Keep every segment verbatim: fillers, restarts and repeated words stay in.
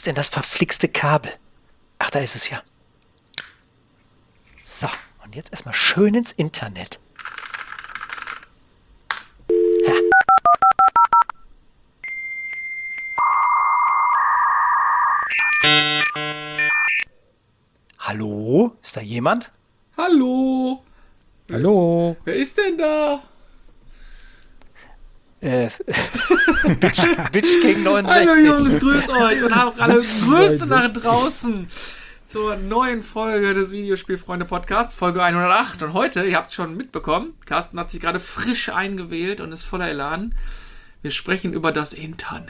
ist denn das verflixte Kabel? Ach, da ist es ja. So, und jetzt erstmal schön ins Internet. Ja. Hallo? Ist da jemand? Hallo? Hallo? Wer ist denn da? Äh, Bitch, Bitch King neunundsechzig. Hallo Jungs, grüßt euch und auch alle Grüße nach draußen zur neuen Folge des Videospielfreunde Podcasts, Folge hundertacht. Und heute, ihr habt es schon mitbekommen, Carsten hat sich gerade frisch eingewählt und ist voller Elan. Wir sprechen über das Internet.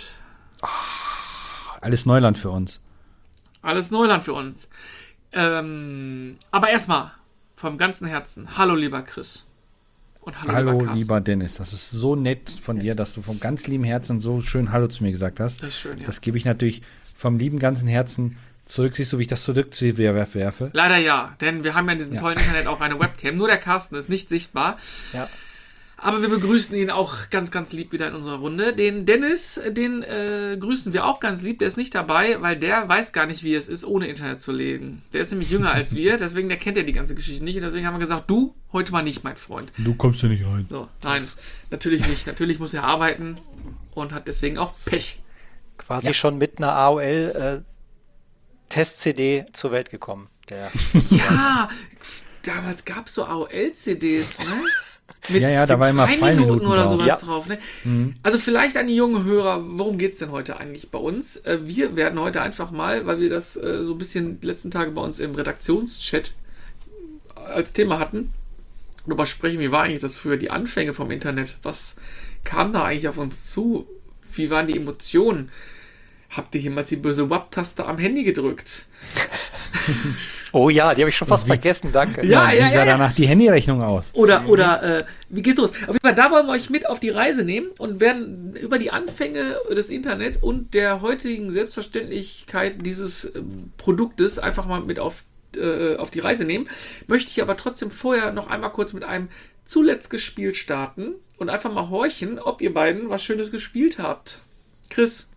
Alles Neuland für uns. Alles Neuland für uns. Ähm, aber erstmal vom ganzen Herzen. Hallo lieber Chris. Und hallo, Hallo, lieber Carsten. lieber Dennis. Das ist so nett von dir, dass du vom ganz lieben Herzen so schön Hallo zu mir gesagt hast. Das ist schön, ja. Das gebe ich natürlich vom lieben ganzen Herzen zurück. Siehst du, wie ich das zurückwerfe? Leider ja, denn wir haben ja in diesem Ja. tollen Internet auch eine Webcam. Nur der Carsten ist nicht sichtbar. Ja. Aber wir begrüßen ihn auch ganz, ganz lieb wieder in unserer Runde. Den Dennis, den äh, grüßen wir auch ganz lieb. Der ist nicht dabei, weil der weiß gar nicht, wie es ist, ohne Internet zu leben. Der ist nämlich jünger als wir, deswegen der kennt ja die ganze Geschichte nicht. Und deswegen haben wir gesagt, du, heute mal nicht, mein Freund. Du kommst ja nicht rein. So, nein, natürlich nicht. Natürlich muss er arbeiten und hat deswegen auch Pech. Quasi schon mit einer A O L-Test-C D zur Welt gekommen. Der Ja, damals gab es so A O L-C Ds, ne? Mit Ja, ja, da war immer Freiminuten Freiminuten oder drauf. sowas Ja. drauf. Ne? Also vielleicht an die jungen Hörer, worum geht es denn heute eigentlich bei uns? Äh, wir werden heute einfach mal, weil wir das äh, so ein bisschen die letzten Tage bei uns im Redaktionschat als Thema hatten, darüber sprechen, wie war eigentlich das früher, die Anfänge vom Internet? Was kam da eigentlich auf uns zu? Wie waren die Emotionen? Habt ihr jemals die böse W A P-Taste am Handy gedrückt? Oh ja, die habe ich schon fast Wie- vergessen, danke. Ja, Wie ja, sah ja, ja. danach die Handyrechnung aus? Oder, oder, äh, wie geht's los? Auf jeden Fall, da wollen wir euch mit auf die Reise nehmen und werden über die Anfänge des Internet und der heutigen Selbstverständlichkeit dieses ähm, Produktes einfach mal mit auf, äh, auf die Reise nehmen. Möchte ich aber trotzdem vorher noch einmal kurz mit einem zuletzt gespielt starten und einfach mal horchen, ob ihr beiden was Schönes gespielt habt. Chris,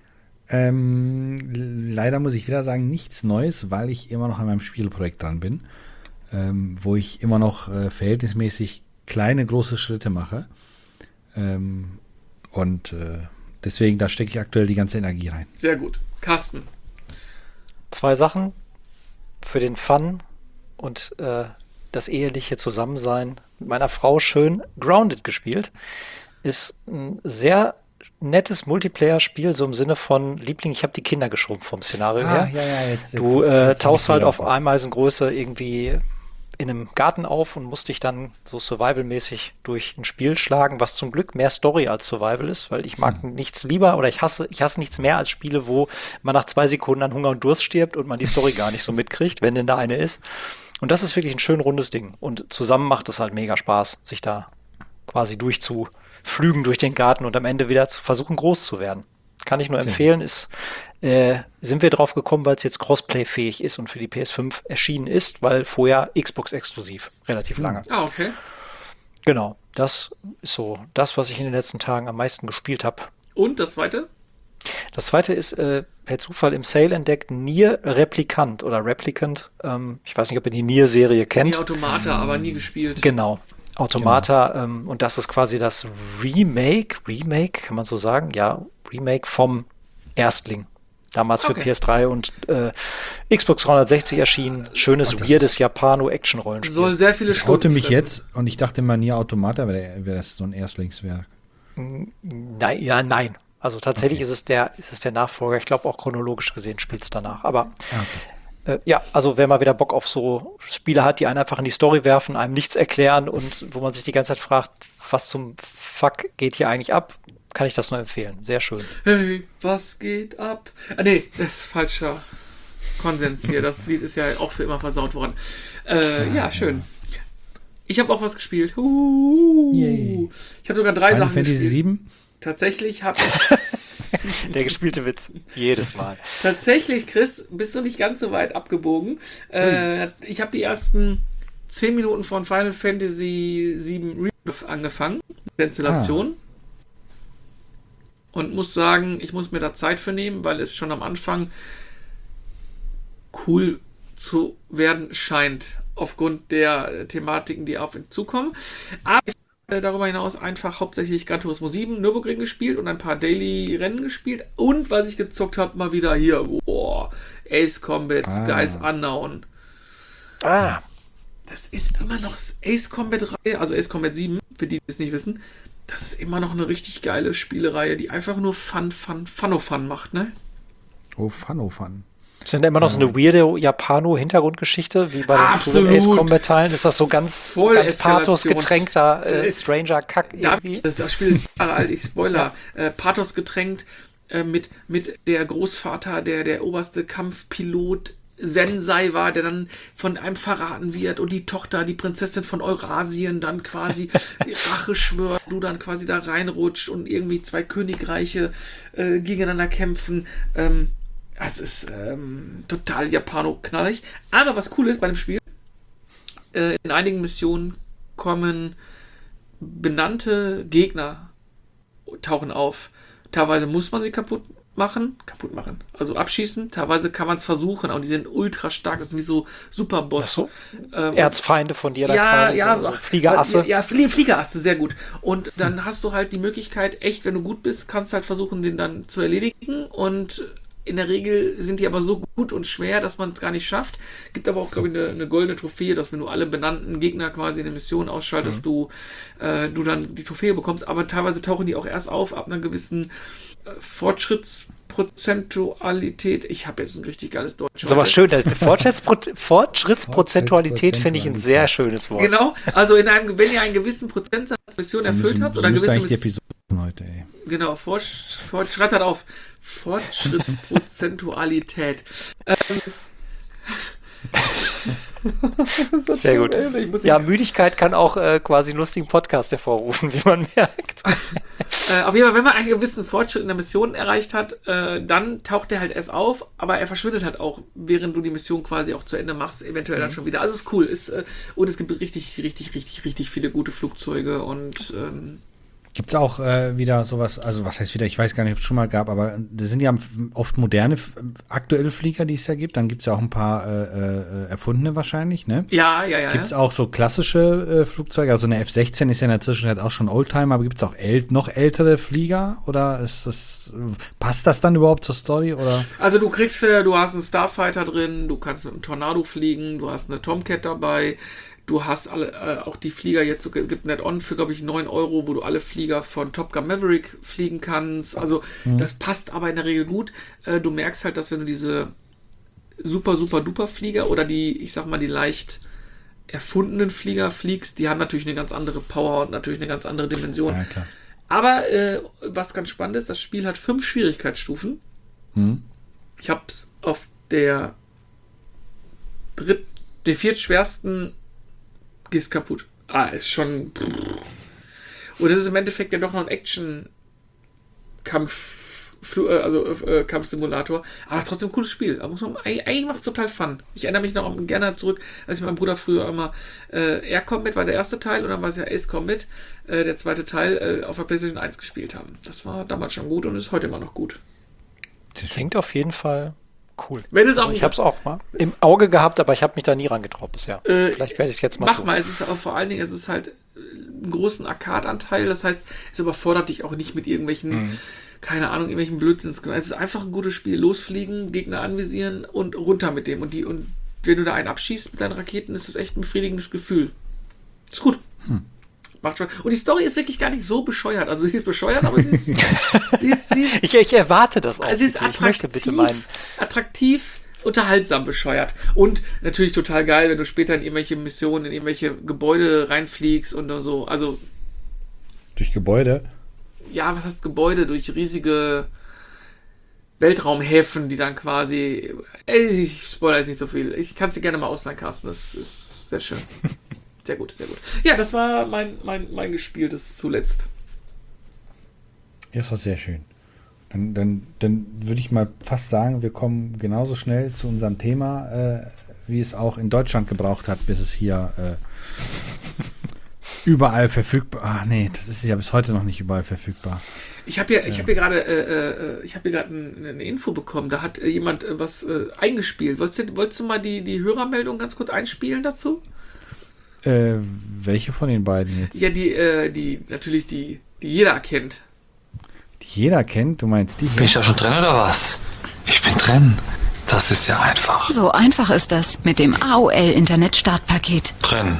Ähm, leider muss ich wieder sagen, nichts Neues, weil ich immer noch an meinem Spielprojekt dran bin, ähm, wo ich immer noch äh, verhältnismäßig kleine, große Schritte mache. Ähm, und äh, deswegen, da stecke ich aktuell die ganze Energie rein. sehr gut. Carsten, Zwei Sachen für den Fun und äh, das eheliche Zusammensein mit meiner Frau schön Grounded gespielt. Ist ein sehr nettes Multiplayer-Spiel, so im Sinne von Liebling, ich habe die Kinder geschrumpft vom Szenario her. ja, ja, jetzt, Du äh, tauchst halt auf Ameisengröße irgendwie in einem Garten auf und musst dich dann so survival-mäßig durch ein Spiel schlagen, was zum Glück mehr Story als Survival ist, weil ich mag nichts lieber oder ich hasse, ich hasse nichts mehr als Spiele, wo man nach zwei Sekunden an Hunger und Durst stirbt und man die Story gar nicht so mitkriegt, wenn denn da eine ist. Und das ist wirklich ein schön rundes Ding. Und zusammen macht es halt mega Spaß, sich da quasi durchzuflügen durch den Garten und am Ende wieder zu versuchen, groß zu werden. Kann ich nur empfehlen, ist, äh, sind wir drauf gekommen, weil es jetzt Crossplay-fähig ist und für die P S fünf erschienen ist, weil vorher Xbox-exklusiv, relativ lange. ah, okay. Genau, das ist so das, was ich in den letzten Tagen am meisten gespielt habe. Und das zweite? Das zweite ist äh, per Zufall im Sale entdeckt, Nier Replicant oder Replicant. Ähm, ich weiß nicht, ob ihr die Nier-Serie Die kennt. Automata, aber nie gespielt. Genau. Automata, ähm, und das ist quasi das Remake, Remake, kann man so sagen? Ja, Remake vom Erstling. Damals für Okay. P S drei und äh, Xbox dreihundertsechzig erschienen. Schönes, weirdes Japano-Action-Rollenspiel. Soll sehr viele Ich Stunden oute mich fressen. jetzt und ich dachte mal, Nier Automata wäre wär das so ein Erstlingswerk. Nein, ja, nein. Also tatsächlich Okay. ist es der, ist es der Nachfolger. Ich glaube auch chronologisch gesehen spielt es danach. Aber Ah, okay. äh, ja, also wer mal wieder Bock auf so Spiele hat, die einen einfach in die Story werfen, einem nichts erklären und wo man sich die ganze Zeit fragt, was zum Fuck geht hier eigentlich ab, kann ich das nur empfehlen. Sehr schön. Hey, was geht ab? Ah, nee, das ist falscher Konsens hier. Das Lied ist ja auch für immer versaut worden. Äh, ja, schön. Ich habe auch was gespielt. Uh, Yay. ich habe sogar drei Final Sachen Fantasy gespielt. sieben? Tatsächlich habe ich Der gespielte Witz. Jedes Mal. Tatsächlich, Chris, bist du nicht ganz so weit abgebogen. Äh, ich habe die ersten zehn Minuten von Final Fantasy sieben Rebirth angefangen. Der Installation. und muss sagen, ich muss mir da Zeit für nehmen, weil es schon am Anfang cool zu werden scheint, aufgrund der Thematiken, die auf ihn zukommen. Aber ich habe darüber hinaus einfach hauptsächlich Gran Turismo sieben, Nürburgring gespielt und ein paar Daily-Rennen gespielt. Und was ich gezockt habe, mal wieder hier, boah, Ace Combat, Ah. Skies Unknown. Ah, Das ist immer noch Ace Combat-Reihe, also Ace Combat sieben, für die, die es nicht wissen. Das ist immer noch eine richtig geile Spielereihe, die einfach nur Fun, Fun, Fun-O-Fun macht, ne? Oh, Fun, oh Fun. sind da immer noch so eine weirde Japano-Hintergrundgeschichte, wie bei den Absolut. frühen Ace Combat-Teilen? Ist das so ganz, Voll ganz Eskalation. pathos-getränkter äh, Äh, Stranger-Kack Da, irgendwie? das, das Spiel ist Jahre alt, ich Spoiler. Äh, Pathos getränkt äh, mit, mit der Großvater, der der oberste Kampfpilot Sensei war, der dann von einem verraten wird und die Tochter, die Prinzessin von Eurasien, dann quasi Rache schwört, du dann quasi da reinrutscht und irgendwie zwei Königreiche äh, gegeneinander kämpfen. Ähm, das ist ähm, total japano-knallig. Aber was cool ist bei dem Spiel, äh, in einigen Missionen kommen benannte Gegner tauchen auf. Teilweise muss man sie kaputt machen, kaputt machen, also abschießen. Teilweise kann man es versuchen, aber die sind ultra stark. Das sind wie so Superboss. Ach so. Ähm, Erzfeinde von dir da ja, quasi, ja, so, so ach, Fliegerasse. Ja, ja, Flie Fliegerasse, sehr gut. Und dann hast du halt die Möglichkeit, echt, wenn du gut bist, kannst halt versuchen, den dann zu erledigen. Und in der Regel sind die aber so gut und schwer, dass man es gar nicht schafft. Gibt aber auch, glaube ich, eine, eine goldene Trophäe, dass wenn du alle benannten Gegner quasi in der Mission ausschaltest, mhm. du, äh, du dann die Trophäe bekommst. Aber teilweise tauchen die auch erst auf, ab einer gewissen äh, Fortschrittsprozentualität. Ich habe jetzt ein richtig geiles Deutsch. Das ist aber schön. Fortschrittspro Fortschrittsprozentualität finde ich ein sehr schönes Wort. Genau, also in einem, wenn ihr einen gewissen Prozentsatz Mission erfüllt habt, oder gewisse eigentlich die Episode heute, ey. Genau, Fortsch Fort schreibt halt auf. Fortschrittsprozentualität. ähm. Sehr gut. Ja, Müdigkeit kann auch äh, quasi einen lustigen Podcast hervorrufen, wie man merkt. äh, auf jeden Fall, wenn man einen gewissen Fortschritt in der Mission erreicht hat, äh, dann taucht der halt erst auf, aber er verschwindet halt auch, während du die Mission quasi auch zu Ende machst, eventuell mhm. dann schon wieder. Also es ist cool. Ist, äh, und es gibt richtig, richtig, richtig, richtig viele gute Flugzeuge und ähm, gibt es auch äh, wieder sowas, also was heißt wieder, ich weiß gar nicht, ob es schon mal gab, aber das sind ja oft moderne, aktuelle Flieger, die es ja gibt. Dann gibt es ja auch ein paar äh, äh, erfundene wahrscheinlich, ne? Ja, ja, ja. Gibt es ja. auch so klassische äh, Flugzeuge? Also eine F sechzehn ist ja in der Zwischenzeit auch schon Oldtimer, aber gibt es auch äl noch ältere Flieger? Oder ist das, passt das dann überhaupt zur Story? Oder? Also du kriegst, äh, du hast einen Starfighter drin, du kannst mit einem Tornado fliegen, du hast eine Tomcat dabei. Du hast alle, äh, auch die Flieger jetzt, so, gibt Net-On für, glaube ich, neun Euro, wo du alle Flieger von Top Gun Maverick fliegen kannst. Also mhm. das passt aber in der Regel gut. Äh, du merkst halt, dass wenn du diese super, super duper Flieger oder die, ich sag mal, die leicht erfundenen Flieger fliegst, die haben natürlich eine ganz andere Power und natürlich eine ganz andere Dimension. Ja, klar. Aber äh, was ganz spannend ist, das Spiel hat fünf Schwierigkeitsstufen. Mhm. Ich habe es auf der dritt, der viertschwersten gehst kaputt. Ah, ist schon. Und das ist im Endeffekt ja doch noch ein Action-Kampf, also äh, Kampfsimulator. Aber trotzdem ein cooles Spiel. Da muss man, eigentlich macht es total Fun. Ich erinnere mich noch gerne zurück, als ich mit meinem Bruder früher immer äh, Air Combat war der erste Teil und dann war es ja Ace Combat, äh, der zweite Teil, äh, auf der PlayStation eins gespielt haben. Das war damals schon gut und ist heute immer noch gut. Das klingt auf jeden Fall cool. Wenn es also auch ich habe es auch mal im Auge gehabt, aber ich habe mich da nie rangetraut bisher. Äh, Vielleicht werde ich es jetzt mal Mach tun. mal, es ist auch vor allen Dingen, es ist halt einen großen Arcade-Anteil, das heißt, es überfordert dich auch nicht mit irgendwelchen, mhm. keine Ahnung, irgendwelchen Blödsinns. Es ist einfach ein gutes Spiel. Losfliegen, Gegner anvisieren und runter mit dem. Und die, und wenn du da einen abschießt mit deinen Raketen, ist das echt ein befriedigendes Gefühl. Ist gut. Hm. Macht Spaß. Und die Story ist wirklich gar nicht so bescheuert. Also sie ist bescheuert, aber sie ist, sie ist, sie ist ich, ich erwarte das auch. Sie ist bitte. Ich möchte bitte meinen. Attraktiv, unterhaltsam bescheuert. Und natürlich total geil, wenn du später in irgendwelche Missionen, in irgendwelche Gebäude reinfliegst und so. Also. Durch Gebäude? Ja, was heißt Gebäude? Durch riesige Weltraumhäfen, die dann quasi. Ich spoilere jetzt nicht so viel. Ich kann es dir gerne mal ausleihen, Carsten. Das ist sehr schön. Sehr gut, sehr gut. Ja, das war mein, mein, mein gespieltes zuletzt. Ja, das war sehr schön. Dann, dann, dann würde ich mal fast sagen, wir kommen genauso schnell zu unserem Thema, äh, wie es auch in Deutschland gebraucht hat, bis es hier äh, überall verfügbar. Ach nee, das ist ja bis heute noch nicht überall verfügbar. Ich habe hier, ich habe hier gerade, äh, äh, ich habe hier gerade ein, eine Info bekommen. Da hat äh, jemand äh, was äh, eingespielt. Wolltest du, wolltest du mal die, die Hörermeldung ganz kurz einspielen dazu? Äh, welche von den beiden jetzt? Ja, die, äh, die, natürlich die, die jeder kennt. Die jeder kennt? Du meinst die hier? Bin ich ja schon drin oder was? Ich bin drin. Das ist ja einfach. So einfach ist das mit dem A O L-Internet-Startpaket. Drin.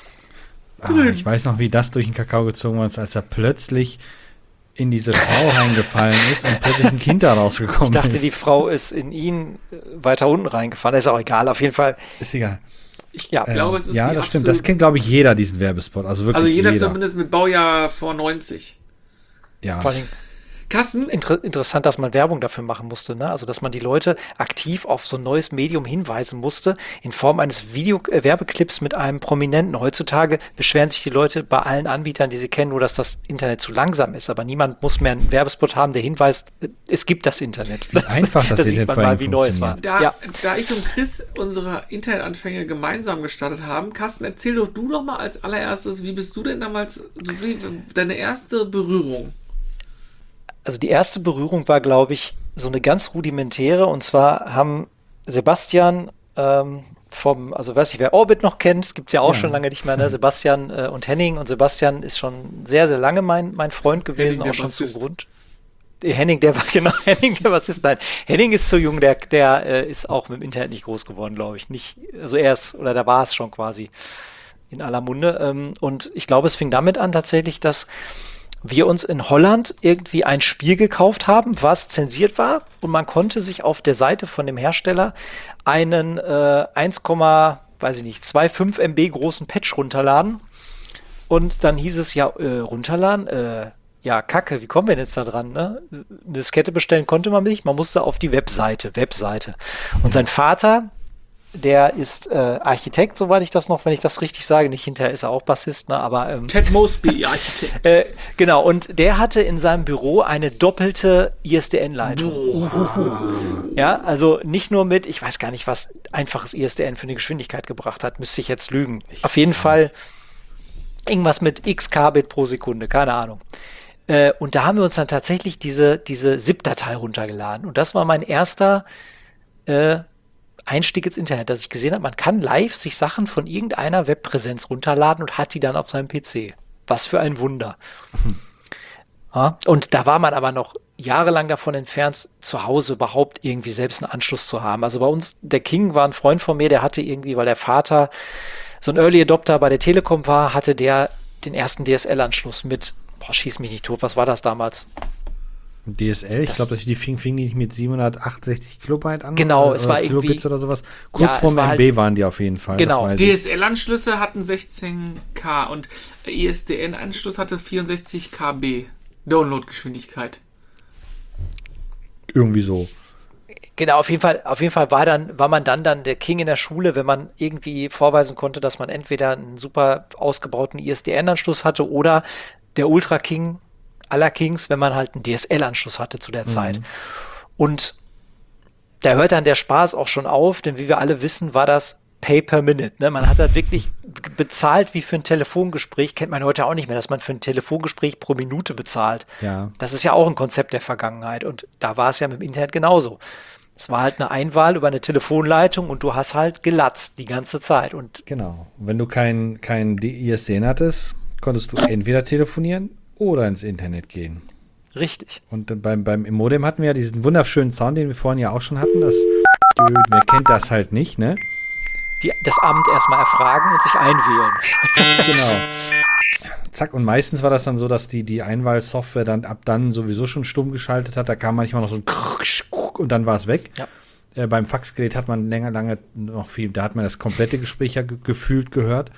Ah, ich weiß noch, wie das durch den Kakao gezogen ist, als er plötzlich in diese Frau reingefallen ist und plötzlich ein Kind da rausgekommen ist. Ich dachte, ist. die Frau ist in ihn weiter unten reingefallen. Ist auch egal, auf jeden Fall. Ist egal. Ich Ja, glaube, Ähm, es ist ja, die das stimmt. absolut- Das kennt, glaube ich, jeder, diesen Werbespot. Also wirklich Also jeder, jeder. zumindest mit Baujahr vor neunzig. Ja. Vor allen Dingen Carsten, inter interessant, dass man Werbung dafür machen musste, ne? Also, dass man die Leute aktiv auf so ein neues Medium hinweisen musste, in Form eines Video äh, Werbeclips mit einem Prominenten. Heutzutage beschweren sich die Leute bei allen Anbietern, die sie kennen, nur dass das Internet zu langsam ist. Aber niemand muss mehr einen Werbespot haben, der hinweist, äh, es gibt das Internet. Wie einfach das da sieht Internet man vor mal, allem wie neu es war. funktioniert. da, Ja. da ich und Chris unsere Internetanfänge gemeinsam gestartet haben, Carsten, erzähl doch du doch mal als allererstes, wie bist du denn damals, so wie, deine erste Berührung? Also die erste Berührung war, glaube ich, so eine ganz rudimentäre. Und zwar haben Sebastian ähm, vom, also weiß ich, wer Orbit noch kennt, es gibt es ja auch Ja. schon lange nicht mehr, ne? Sebastian äh, und Henning. Und Sebastian ist schon sehr, sehr lange mein, mein Freund gewesen, Henning, auch der schon zum Bassist. Grund. Äh, Henning, der war, genau, Henning, der Bassist, nein. Henning ist zu jung, der, der äh, ist auch mit dem Internet nicht groß geworden, glaube ich. Nicht, also er ist, oder da war es schon quasi in aller Munde. Ähm, und ich glaube, es fing damit an tatsächlich, dass wir uns in Holland irgendwie ein Spiel gekauft haben, was zensiert war, und man konnte sich auf der Seite von dem Hersteller einen äh, eins, weiß ich nicht, zwei Komma fünf Megabyte großen Patch runterladen, und dann hieß es ja, äh, runterladen, äh, ja, kacke, wie kommen wir denn jetzt da dran, ne? Eine Diskette bestellen konnte man nicht, man musste auf die Webseite, Webseite. Und sein Vater, der ist äh, Architekt, soweit ich das noch, wenn ich das richtig sage, nicht hinterher ist er auch Bassist, ne, aber ähm, Ted Mosby, Architekt. äh, genau, und der hatte in seinem Büro eine doppelte I S D N-Leitung. Ja, also nicht nur mit, ich weiß gar nicht, was einfaches I S D N für eine Geschwindigkeit gebracht hat, müsste ich jetzt lügen. Auf jeden Fall irgendwas mit x Kbit pro Sekunde, keine Ahnung. Äh, und da haben wir uns dann tatsächlich diese, diese ZIP-Datei runtergeladen. Und das war mein erster äh, Einstieg ins Internet, dass ich gesehen habe, man kann live sich Sachen von irgendeiner Webpräsenz runterladen und hat die dann auf seinem P C. Was für ein Wunder. Ja, und da war man aber noch jahrelang davon entfernt, zu Hause überhaupt irgendwie selbst einen Anschluss zu haben. Also bei uns, der King war ein Freund von mir, der hatte irgendwie, weil der Vater so ein Early Adopter bei der Telekom war, hatte der den ersten D S L-Anschluss mit, boah, schieß mich nicht tot, was war das damals? D S L, ich Das- glaube, dass die fing, fing die nicht mit siebenhundertachtundsechzig Kilobyte an. Genau, oder, es war oder Kilobits irgendwie- oder sowas. Kurz Ja, es vorm war M B halt- waren die auf jeden Fall. Genau. das weiß ich. D S L-Anschlüsse hatten sechzehn K und I S D N-Anschluss hatte vierundsechzig Kilobyte Downloadgeschwindigkeit. Irgendwie so. Genau, auf jeden Fall, auf jeden Fall war dann, war man dann dann der King in der Schule, wenn man irgendwie vorweisen konnte, dass man entweder einen super ausgebauten I S D N-Anschluss hatte oder der Ultra King aller Kings, wenn man halt einen D S L-Anschluss hatte zu der Zeit. Und da hört dann der Spaß auch schon auf, denn wie wir alle wissen, war das Pay per Minute. Ne? Man hat halt wirklich bezahlt wie für ein Telefongespräch, kennt man heute auch nicht mehr, dass man für ein Telefongespräch pro Minute bezahlt. Ja. Das ist ja auch ein Konzept der Vergangenheit, und da war es ja mit dem Internet genauso. Es war halt eine Einwahl über eine Telefonleitung und du hast halt gelatzt die ganze Zeit. Und Genau. Und wenn du kein, kein I S D N hattest, konntest du entweder telefonieren oder ins Internet gehen. richtig. Und dann beim, beim im Modem hatten wir ja diesen wunderschönen Sound, den wir vorhin ja auch schon hatten. Das, wer kennt das halt nicht, ne? Die, das Amt erstmal erfragen und sich einwählen. Genau. Zack, und meistens war das dann so, dass die, die Einwahlsoftware dann ab dann sowieso schon stumm geschaltet hat. Da kam manchmal noch so ein und dann war es weg. Ja. Äh, beim Faxgerät hat man länger, lange noch viel, da hat man das komplette Gespräch ja ge gefühlt gehört.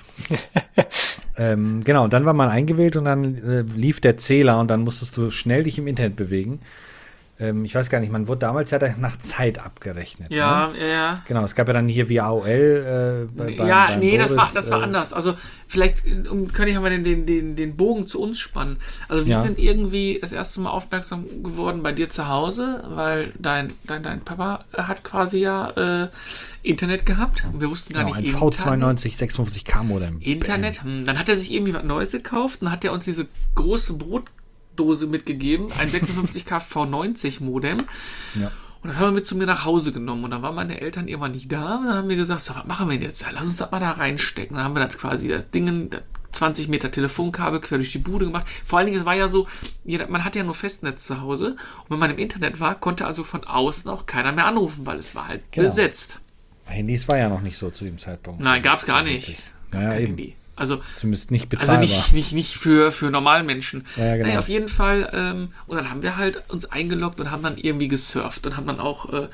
ähm, genau, und dann war man eingewählt und dann äh, lief der Zähler und dann musstest du schnell dich im Internet bewegen. ähm, ich weiß gar nicht, man wurde damals ja nach Zeit abgerechnet. Ja, ne? ja, ja. Genau, es gab ja dann hier wie A O L äh, bei, beim, ja, beim nee, Boris, das war, das war äh, anders. Also vielleicht um, kann ich aber den, den, den, den Bogen zu uns spannen. Also wir Ja. sind irgendwie das erste Mal aufmerksam geworden bei dir zu Hause, weil dein, dein, dein Papa hat quasi ja äh, Internet gehabt. Und wir wussten gar Genau, ein nicht, V zweiundneunzig sechshundertfünfzig K Modem. Internet. Hm, dann hat er sich irgendwie was Neues gekauft und hat er uns diese große Brotdose mitgegeben, ein sechsundfünfzig K V neunzig Modem. Ja. Und das haben wir mit zu mir nach Hause genommen. Und dann waren meine Eltern irgendwann nicht da. Und dann haben wir gesagt, so, was machen wir denn jetzt? Ja, lass uns das mal da reinstecken. Dann haben wir das quasi, das Ding, das zwanzig Meter Telefonkabel quer durch die Bude gemacht. Vor allen Dingen, es war ja so, jeder, man hatte ja nur Festnetz zu Hause. Und wenn man im Internet war, konnte also von außen auch keiner mehr anrufen, weil es war halt Genau. besetzt. Handys war ja noch nicht so zu dem Zeitpunkt. Nein, gab es gar nicht. Ja, ja, Kein eben. Handy. Also, Zumindest nicht also bezahlbar. nicht, nicht, nicht für, für Normalmenschen. Ja, ja, genau. Naja, auf jeden Fall. Ähm, und dann haben wir halt uns eingeloggt und haben dann irgendwie gesurft und haben dann auch, äh,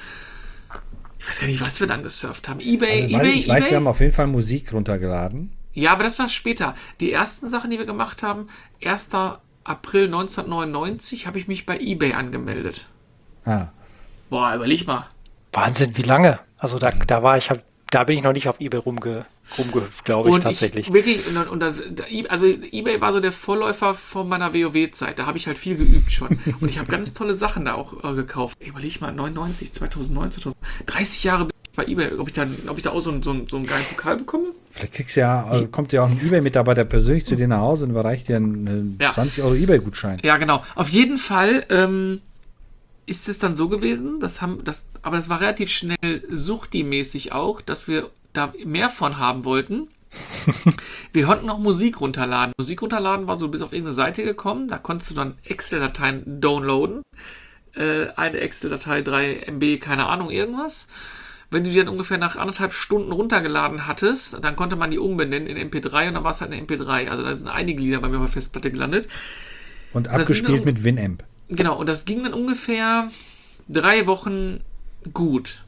ich weiß gar nicht, was wir dann gesurft haben. Ebay, Also, weil Ebay, ich weiß, Ebay. wir haben auf jeden Fall Musik runtergeladen. Ja, aber das war später. Die ersten Sachen, die wir gemacht haben, erster April neunzehnhundertneunundneunzig habe ich mich bei Ebay angemeldet. Ah, Boah, überleg mal. Wahnsinn, wie lange? Also da, da war ich, hab, da bin ich noch nicht auf eBay rumge, rumgehüpft, glaube ich, Und tatsächlich. Ich, wirklich, und, und das, also Ebay war so der Vorläufer von meiner WoW-Zeit. Da habe ich halt viel geübt schon. Und ich habe ganz tolle Sachen da auch äh, gekauft. Überleg mal, neunundneunzig, zweitausendneun, dreißig Jahre bin ich bei Ebay. Ob ich, dann, ob ich da auch so, einen- so, einen- so einen geilen Pokal bekomme? vielleicht kriegst du ja, äh, kommt ja auch ein eBay-Mitarbeiter persönlich zu dir nach Hause und überreicht dir einen äh, Ja. zwanzig Euro eBay-Gutschein. Ja, genau. Auf jeden Fall ähm, ist es dann so gewesen, das haben, das, aber das war relativ schnell suchti-mäßig auch, dass wir da mehr von haben wollten. Wir konnten auch Musik runterladen. Musik runterladen war so bis auf irgendeine Seite gekommen, da konntest du dann Excel-Dateien downloaden. Äh, eine Excel-Datei, drei Megabyte, keine Ahnung, irgendwas. Wenn du die dann ungefähr nach anderthalb Stunden runtergeladen hattest, dann konnte man die umbenennen in M P drei und dann war es halt eine M P drei. Also da sind einige Lieder bei mir auf der Festplatte gelandet. Und das sind abgespielt dann- mit Winamp. Genau, und das ging dann ungefähr drei Wochen gut.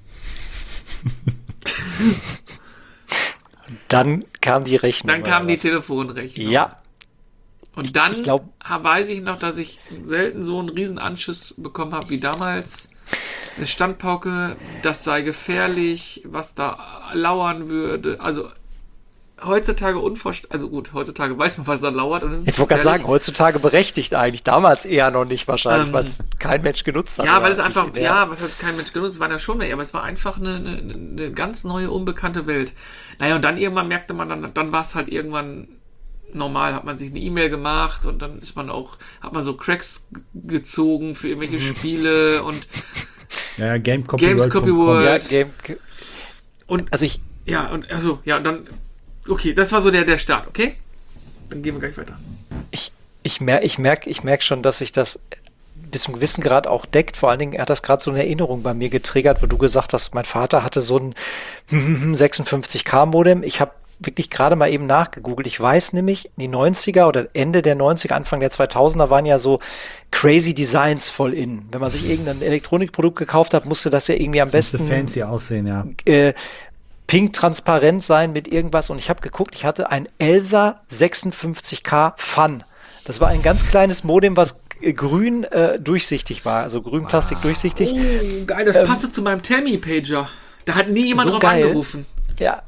Dann kam die Rechnung. Dann kam oder die was? Telefonrechnung. Ja, Und dann ich glaub- weiß ich noch, dass ich selten so einen riesen Anschiss bekommen habe wie damals. Eine Standpauke, das sei gefährlich, was da lauern würde. Also heutzutage unvorstellbar. Also gut, heutzutage weiß man, was da lauert. Und es ist ich wollte gerade gefährlich. sagen, heutzutage berechtigt eigentlich. Damals eher noch nicht wahrscheinlich, Ähm, weil es kein Mensch genutzt hat. Ja, oder weil es nicht einfach, in der- ja, was hat kein Mensch genutzt, es war ja schon mehr, aber es war einfach eine, eine, eine ganz neue, unbekannte Welt. Naja, und dann irgendwann merkte man, dann, dann war es halt irgendwann normal, hat man sich eine E-Mail gemacht und dann ist man auch, hat man so Cracks g- gezogen für irgendwelche Spiele und, Ja, ja, GameCopyWorld. Games Copy World. Ja, Game, und, also ich, ja, und, also, ja, dann, okay, das war so der, der Start, okay? Dann gehen wir gleich weiter. ich, ich merke ich merk, ich merk schon, dass sich das bis zum gewissen Grad auch deckt. Vor allen Dingen hat das gerade so eine Erinnerung bei mir getriggert, wo du gesagt hast, mein Vater hatte so ein sechsundfünfzig K Modem. Ich habe wirklich gerade mal eben nachgegoogelt. Ich weiß nämlich, die neunziger oder Ende der neunziger, Anfang der zweitausender waren ja so crazy Designs voll in. Wenn man sich irgendein Elektronikprodukt gekauft hat, musste das ja irgendwie am Musste besten fancy aussehen, ja. äh, pink transparent sein mit irgendwas. Und ich habe geguckt, ich hatte ein Elsa sechsundfünfzig K Fun. Das war ein ganz kleines Modem, was äh, grün äh, durchsichtig war, also grün Plastik durchsichtig. Oh, geil, das passte zu meinem Tell-Me-Pager. Da hat nie jemand so drauf geil. angerufen. Ja.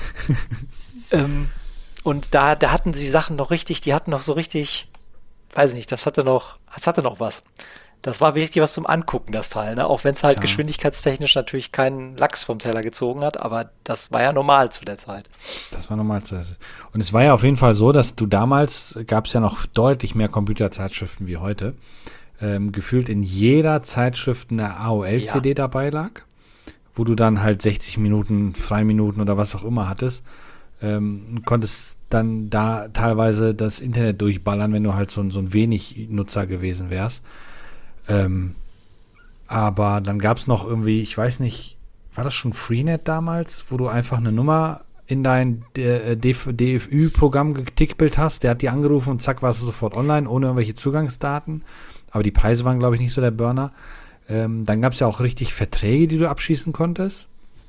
ähm, und da, da hatten sie Sachen noch richtig, die hatten noch so richtig, weiß ich nicht, das hatte noch, das hatte noch was. Das war wirklich was zum Angucken, das Teil, ne? Auch wenn es halt Ja. geschwindigkeitstechnisch natürlich keinen Lachs vom Teller gezogen hat, aber das war ja normal zu der Zeit. Das war normal zu essen. Und es war ja auf jeden Fall so, dass du damals, gab es ja noch deutlich mehr Computerzeitschriften wie heute, ähm, gefühlt in jeder Zeitschrift eine A O L-C D Ja. dabei lag, wo du dann halt sechzig Minuten, Freiminuten oder was auch immer hattest. Ähm, und konntest dann da teilweise das Internet durchballern, wenn du halt so, ein- so ein wenig Nutzer gewesen wärst. Ähm, aber dann gab es noch irgendwie, ich weiß nicht, war das schon Freenet damals, wo du einfach eine Nummer in dein äh, D F Ü-Programm getickelt hast, der hat die angerufen und zack, warst du sofort online, ohne irgendwelche Zugangsdaten. Aber die Preise waren, glaube ich, nicht so der Burner. Ähm, dann gab es ja auch richtig Verträge, die du abschließen konntest,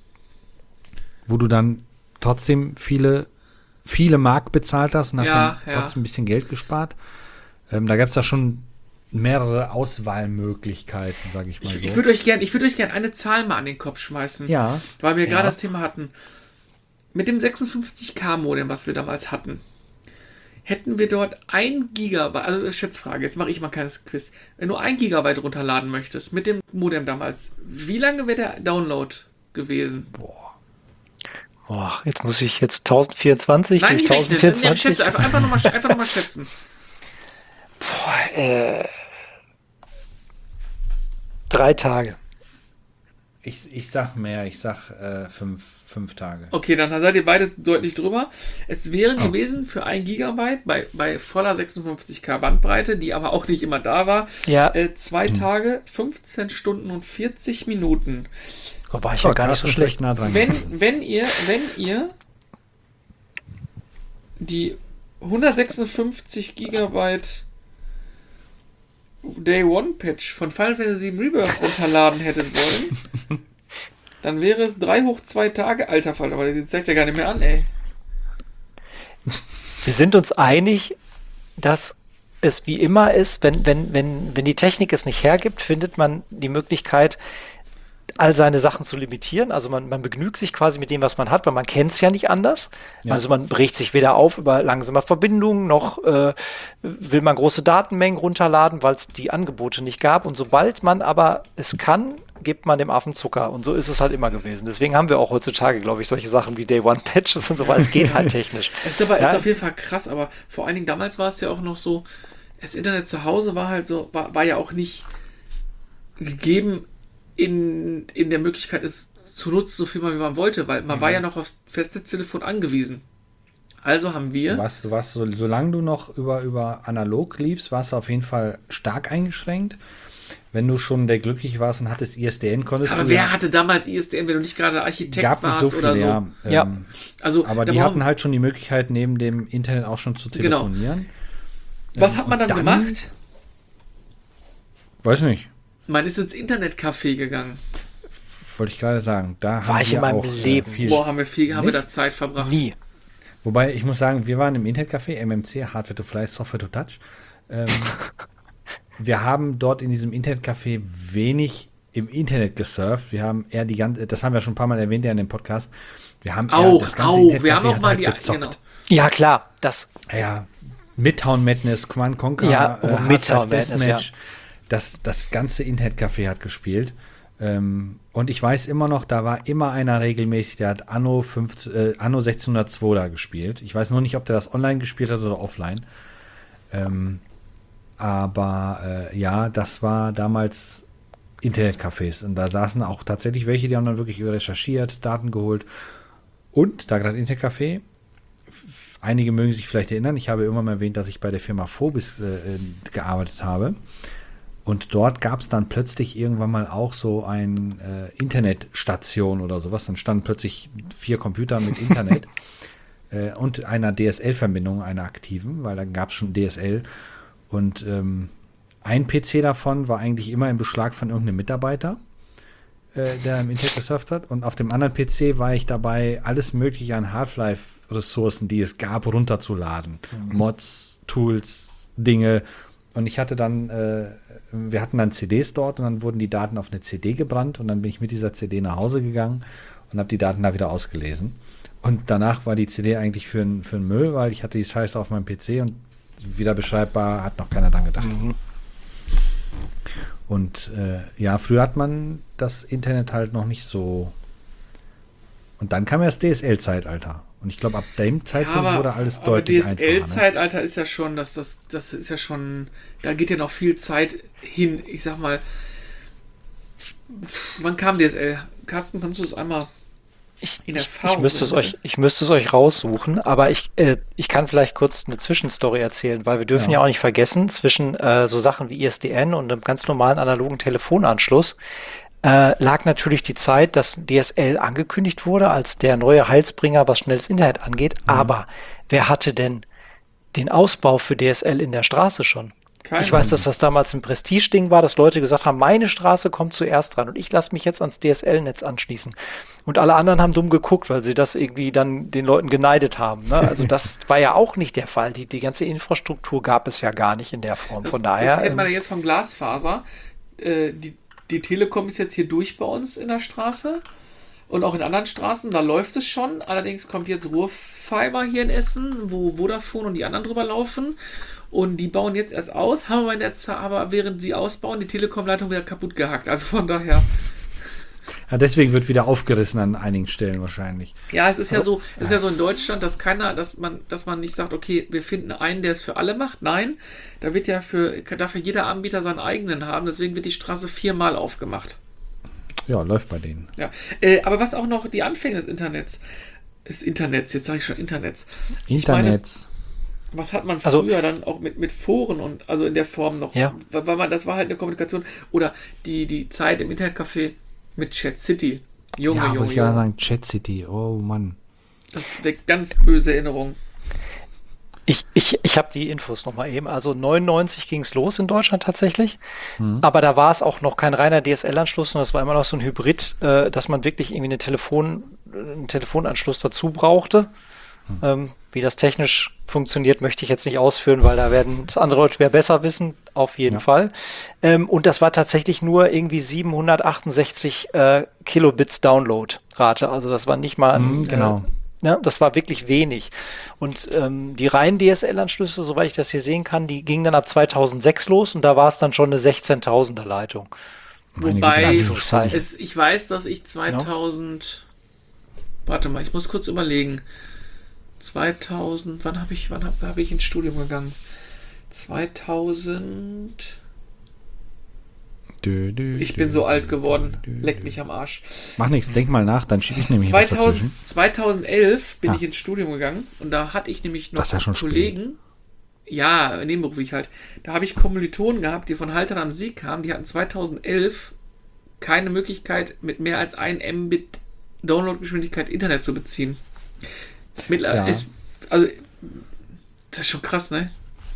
wo du dann trotzdem viele, viele Mark bezahlt hast und hast Ja, dann ja. trotzdem ein bisschen Geld gespart. Ähm, da gab es ja schon mehrere Auswahlmöglichkeiten, sage ich mal Ich, so. ich würde euch gerne würd gern eine Zahl mal an den Kopf schmeißen, ja. weil wir ja. gerade das Thema hatten. Mit dem sechsundfünfzig K Modem, was wir damals hatten, hätten wir dort ein Gigabyte, also Schätzfrage, jetzt mache ich mal ein kleines Quiz. Wenn du ein Gigabyte runterladen möchtest, mit dem Modem damals, wie lange wäre der Download gewesen? Boah. Boah, jetzt muss ich jetzt tausendvierundzwanzig Nein, durch nicht rechnen. tausendvierundzwanzig. Ja, schätze, einfach, einfach nochmal einfach noch mal schätzen. Boah, äh, drei Tage. Ich, ich sag mehr, ich sag äh, fünf, fünf Tage. Okay, dann seid ihr beide deutlich drüber. Es wären oh. gewesen für ein Gigabyte bei, bei voller sechsundfünfzig K Bandbreite, die aber auch nicht immer da war, ja. äh, zwei hm. Tage, fünfzehn Stunden und vierzig Minuten. Oh, war ich ja oh, gar nicht so schlecht nah dran. Wenn, wenn ihr, wenn ihr die hundertsechsundfünfzig Gigabyte Day One Patch von Final Fantasy sieben Rebirth runterladen hättet wollen, dann wäre es drei hoch zwei Tage. Alter Falter, aber die zeigt ja gar nicht mehr an, ey. Wir sind uns einig, dass es wie immer ist, wenn, wenn, wenn, wenn die Technik es nicht hergibt, findet man die Möglichkeit, all seine Sachen zu limitieren. Also man, man begnügt sich quasi mit dem, was man hat, weil man kennt es ja nicht anders. Ja. Also man bricht sich weder auf über langsame Verbindungen, noch äh, will man große Datenmengen runterladen, weil es die Angebote nicht gab. Und sobald man aber es kann, gibt man dem Affen Zucker. Und so ist es halt immer gewesen. Deswegen haben wir auch heutzutage, glaube ich, solche Sachen wie Day One Patches und so, weil es geht halt technisch. Es ist aber ja? ist auf jeden Fall krass, aber vor allen Dingen damals war es ja auch noch so, das Internet zu Hause war halt so, war, war ja auch nicht gegeben in, in der Möglichkeit, es zu nutzen, so viel mal wie man wollte, weil man mhm. war ja noch aufs Festnetztelefon angewiesen. Also haben wir... Du warst, du warst so, solange du noch über, über analog liefst, warst du auf jeden Fall stark eingeschränkt. Wenn du schon der glücklich warst und hattest I S D N, konntest aber du... wer ja, hatte damals I S D N, wenn du nicht gerade Architekt gab warst nicht so viele, oder so? Ja, ähm, ja. Also, aber die hatten halt schon die Möglichkeit, neben dem Internet auch schon zu telefonieren. Genau. Was ähm, hat man dann, dann gemacht? Weiß nicht. Man ist ins Internetcafé gegangen. Wollte ich gerade sagen. Da war haben ich wir in meinem auch, Leben. Äh, viel Boah, haben wir viel, haben wir da Zeit verbracht. Nie. Wobei, ich muss sagen, wir waren im Internetcafé, M M C, Hardware to Fly, Software to Touch. Ähm, wir haben dort in diesem Internetcafé wenig im Internet gesurft. Wir haben eher die ganze, das haben wir schon ein paar Mal erwähnt ja in dem Podcast. Wir haben auch, eher das ganze auch. Internetcafé Wir haben auch mal halt die, gezockt. genau. Ja, klar. Das. Ja, Midtown Madness, Command Conquer, ja, oh, äh, Midtown Madness, ja. Das, das ganze Internetcafé hat gespielt. Ähm, und ich weiß immer noch, da war immer einer regelmäßig, der hat Anno, fünfzehn, äh, Anno sechzehnhundertzwei da gespielt. Ich weiß nur nicht, ob der das online gespielt hat oder offline. Ähm, aber äh, ja, das war damals Internetcafés. Und da saßen auch tatsächlich welche, die haben dann wirklich recherchiert, Daten geholt. Und da gerade Internetcafé, einige mögen sich vielleicht erinnern, ich habe irgendwann mal erwähnt, dass ich bei der Firma Phobis äh, gearbeitet habe. Und dort gab es dann plötzlich irgendwann mal auch so eine äh, Internetstation oder sowas. Dann standen plötzlich vier Computer mit Internet äh, und einer D S L-Verbindung, einer aktiven, weil dann gab es schon D S L. Und ähm, ein P C davon war eigentlich immer im Beschlag von irgendeinem Mitarbeiter, äh, der im Internet gesurft hat. Und auf dem anderen P C war ich dabei, alles Mögliche an Half-Life-Ressourcen, die es gab, runterzuladen. Mhm. Mods, Tools, Dinge. Und ich hatte dann, äh, wir hatten dann C Ds dort und dann wurden die Daten auf eine C D gebrannt und dann bin ich mit dieser C D nach Hause gegangen und habe die Daten da wieder ausgelesen. Und danach war die C D eigentlich für den für Müll, weil ich hatte die Scheiße auf meinem P C und wieder beschreibbar, hat noch keiner dran gedacht. Mhm. Und äh, ja, früher hat man das Internet halt noch nicht so. Und dann kam erst D S L-Zeitalter. Und ich glaube, ab dem Zeitpunkt ja, aber, wurde alles deutlich einfacher. D S L-Zeitalter ne? ist ja schon, dass das, das ist ja schon, da geht ja noch viel Zeit hin. Ich sag mal, wann kam D S L? Carsten, kannst du das einmal ich, in Erfahrung ich, ich müsste es euch, ich müsste es euch raussuchen, aber ich, äh, ich kann vielleicht kurz eine Zwischenstory erzählen, weil wir dürfen ja, ja auch nicht vergessen, zwischen äh, so Sachen wie I S D N und einem ganz normalen analogen Telefonanschluss Äh, lag natürlich die Zeit, dass D S L angekündigt wurde als der neue Heilsbringer, was schnelles Internet angeht. Mhm. Aber wer hatte denn den Ausbau für D S L in der Straße schon? Keine Ich weiß, dass das damals ein Prestige-Ding war, dass Leute gesagt haben, meine Straße kommt zuerst dran und ich lasse mich jetzt ans D S L-Netz anschließen. Und alle anderen haben dumm geguckt, weil sie das irgendwie dann den Leuten geneidet haben. Ne? Also das war ja auch nicht der Fall. Die, die ganze Infrastruktur gab es ja gar nicht in der Form. Von das, daher. Das kennt man ja ähm, jetzt von Glasfaser. Äh, die, die Telekom ist jetzt hier durch bei uns in der Straße. Und auch in anderen Straßen, da läuft es schon. Allerdings kommt jetzt Ruhrfiber hier in Essen, wo Vodafone und die anderen drüber laufen. Und die bauen jetzt erst aus, haben aber, jetzt, aber während sie ausbauen, die Telekom-Leitung wieder kaputt gehackt. Also von daher. Ja, deswegen wird wieder aufgerissen an einigen Stellen wahrscheinlich. Ja, es ist Also, ja so, es ist ja so in Deutschland, dass keiner, dass man, dass man nicht sagt, okay, wir finden einen, der es für alle macht. Nein, da wird ja für, darf ja jeder Anbieter seinen eigenen haben. Deswegen wird die Straße viermal aufgemacht. Ja, läuft bei denen. Ja, äh, aber was auch noch die Anfänge des Internets, des Internets, jetzt sage ich schon Internets. Ich meine, Internet. was hat man Also- früher dann auch mit, mit Foren und also in der Form noch? Ja. Weil man, das war halt eine Kommunikation. Oder die, die Zeit im Internetcafé mit Chat City. Junge, Ja, Junge, wollte ich gerade Junge. sagen, Chat City. Oh Mann. Das weckt ganz böse Erinnerungen. Ich, ich, ich habe die Infos nochmal eben. Also neunundneunzig ging es los in Deutschland tatsächlich. Aber da war es auch noch kein reiner D S L-Anschluss, sondern es war immer noch so ein Hybrid, äh, dass man wirklich irgendwie eine Telefon, einen Telefonanschluss dazu brauchte. Ähm, wie das technisch funktioniert, möchte ich jetzt nicht ausführen, weil da werden das andere Leute schwer besser wissen, auf jeden Ja. Fall. Ähm, und das war tatsächlich nur irgendwie siebenhundertachtundsechzig äh, Kilobits Download-Rate. Also das war nicht mal ein, Mhm, genau. Äh, ja, das war wirklich wenig. Und ähm, die reinen D S L-Anschlüsse, soweit ich das hier sehen kann, die gingen dann ab zweitausendsechs los und da war es dann schon eine sechzehntausender Leitung. Meine Wobei, Güte, Anführungszeichen. es, ich weiß, dass ich zweitausend, warte mal, ich muss kurz überlegen. zweitausend, wann habe ich, wann habe hab ich ins Studium gegangen? zweitausend, Dö, dö, ich dö, bin so alt dö, geworden, dö, dö. leck mich am Arsch. Mach nichts, denk mal nach, dann schiebe ich nämlich was zweitausend, dazwischen. zweitausendelf bin Ah. ich ins Studium gegangen und da hatte ich nämlich noch Das ist ja schon Kollegen, ja, nebenberuflich halt, da habe ich Kommilitonen gehabt, die von Haltern am See kamen, die hatten zweitausendelf keine Möglichkeit, mit mehr als ein Mbit Downloadgeschwindigkeit Internet zu beziehen. Mittlerweile Ja. ist, also, das ist schon krass, ne?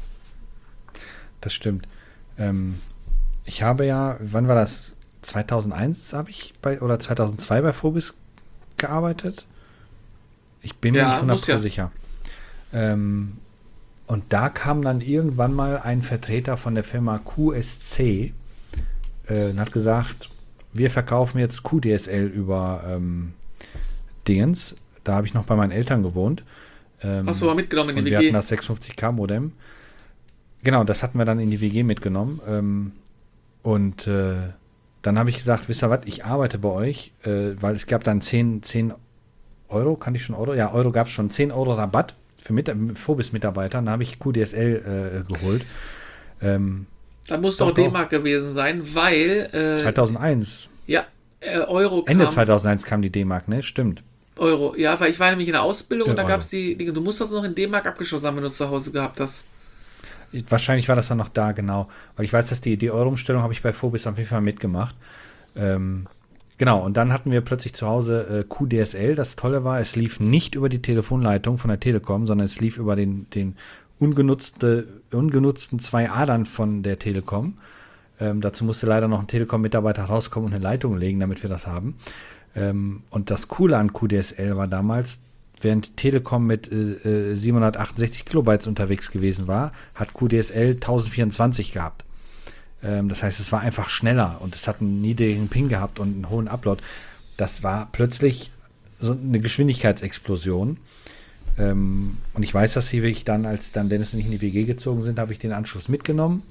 Das stimmt. Ähm, ich habe ja, wann war das? zweitausendeins habe ich bei, oder zweitausendzwei bei Phobis gearbeitet. Ich bin mir Ja, nicht hundert muss ja. sicher. Ähm, und da kam dann irgendwann mal ein Vertreter von der Firma Q S C äh, und hat gesagt, wir verkaufen jetzt Q D S L über ähm, Dingens. Da habe ich noch bei meinen Eltern gewohnt. Ähm, Hast du mal mitgenommen in und die wir W G? hatten das sechsundfünfzig K Modem. Genau, das hatten wir dann in die W G mitgenommen. Ähm, und äh, dann habe ich gesagt, wisst ihr was, ich arbeite bei euch, äh, weil es gab dann zehn Euro, kann ich schon Euro? Ja, Euro gab es schon, zehn Euro Rabatt für Mit Phobis-Mitarbeiter. Dann habe ich Q D S L äh, geholt. Ähm, Da muss Doch, doch D-Mark gewesen sein, weil äh, zweitausendeins. ja, äh, Euro kam. Ende zweitausendeins kam die D-Mark, ne? Stimmt. Euro, ja, weil ich war nämlich in der Ausbildung und Ja, da gab Euro. es die Dinge. Du musst das noch in D-Mark abgeschlossen haben, wenn du es zu Hause gehabt hast. Wahrscheinlich war das dann noch da, genau. Weil ich weiß, dass die, die Euro-Umstellung habe ich bei Phobis auf jeden Fall mitgemacht. Ähm, genau, und dann hatten wir plötzlich zu Hause äh, Q D S L. Das Tolle war, es lief nicht über die Telefonleitung von der Telekom, sondern es lief über den, den ungenutzte, ungenutzten zwei Adern von der Telekom. Ähm, dazu musste leider noch ein Telekom-Mitarbeiter rauskommen und eine Leitung legen, damit wir das haben. Ähm, und das Coole an Q D S L war damals, während Telekom mit äh, siebenhundertachtundsechzig Kilobytes unterwegs gewesen war, hat Q D S L tausendvierundzwanzig gehabt. Ähm, das heißt, es war einfach schneller und es hat einen niedrigen Ping gehabt und einen hohen Upload. Das war plötzlich so eine Geschwindigkeitsexplosion. Ähm, und ich weiß, dass sie wirklich dann, als dann Dennis und ich in die W G gezogen sind, habe ich den Anschluss mitgenommen.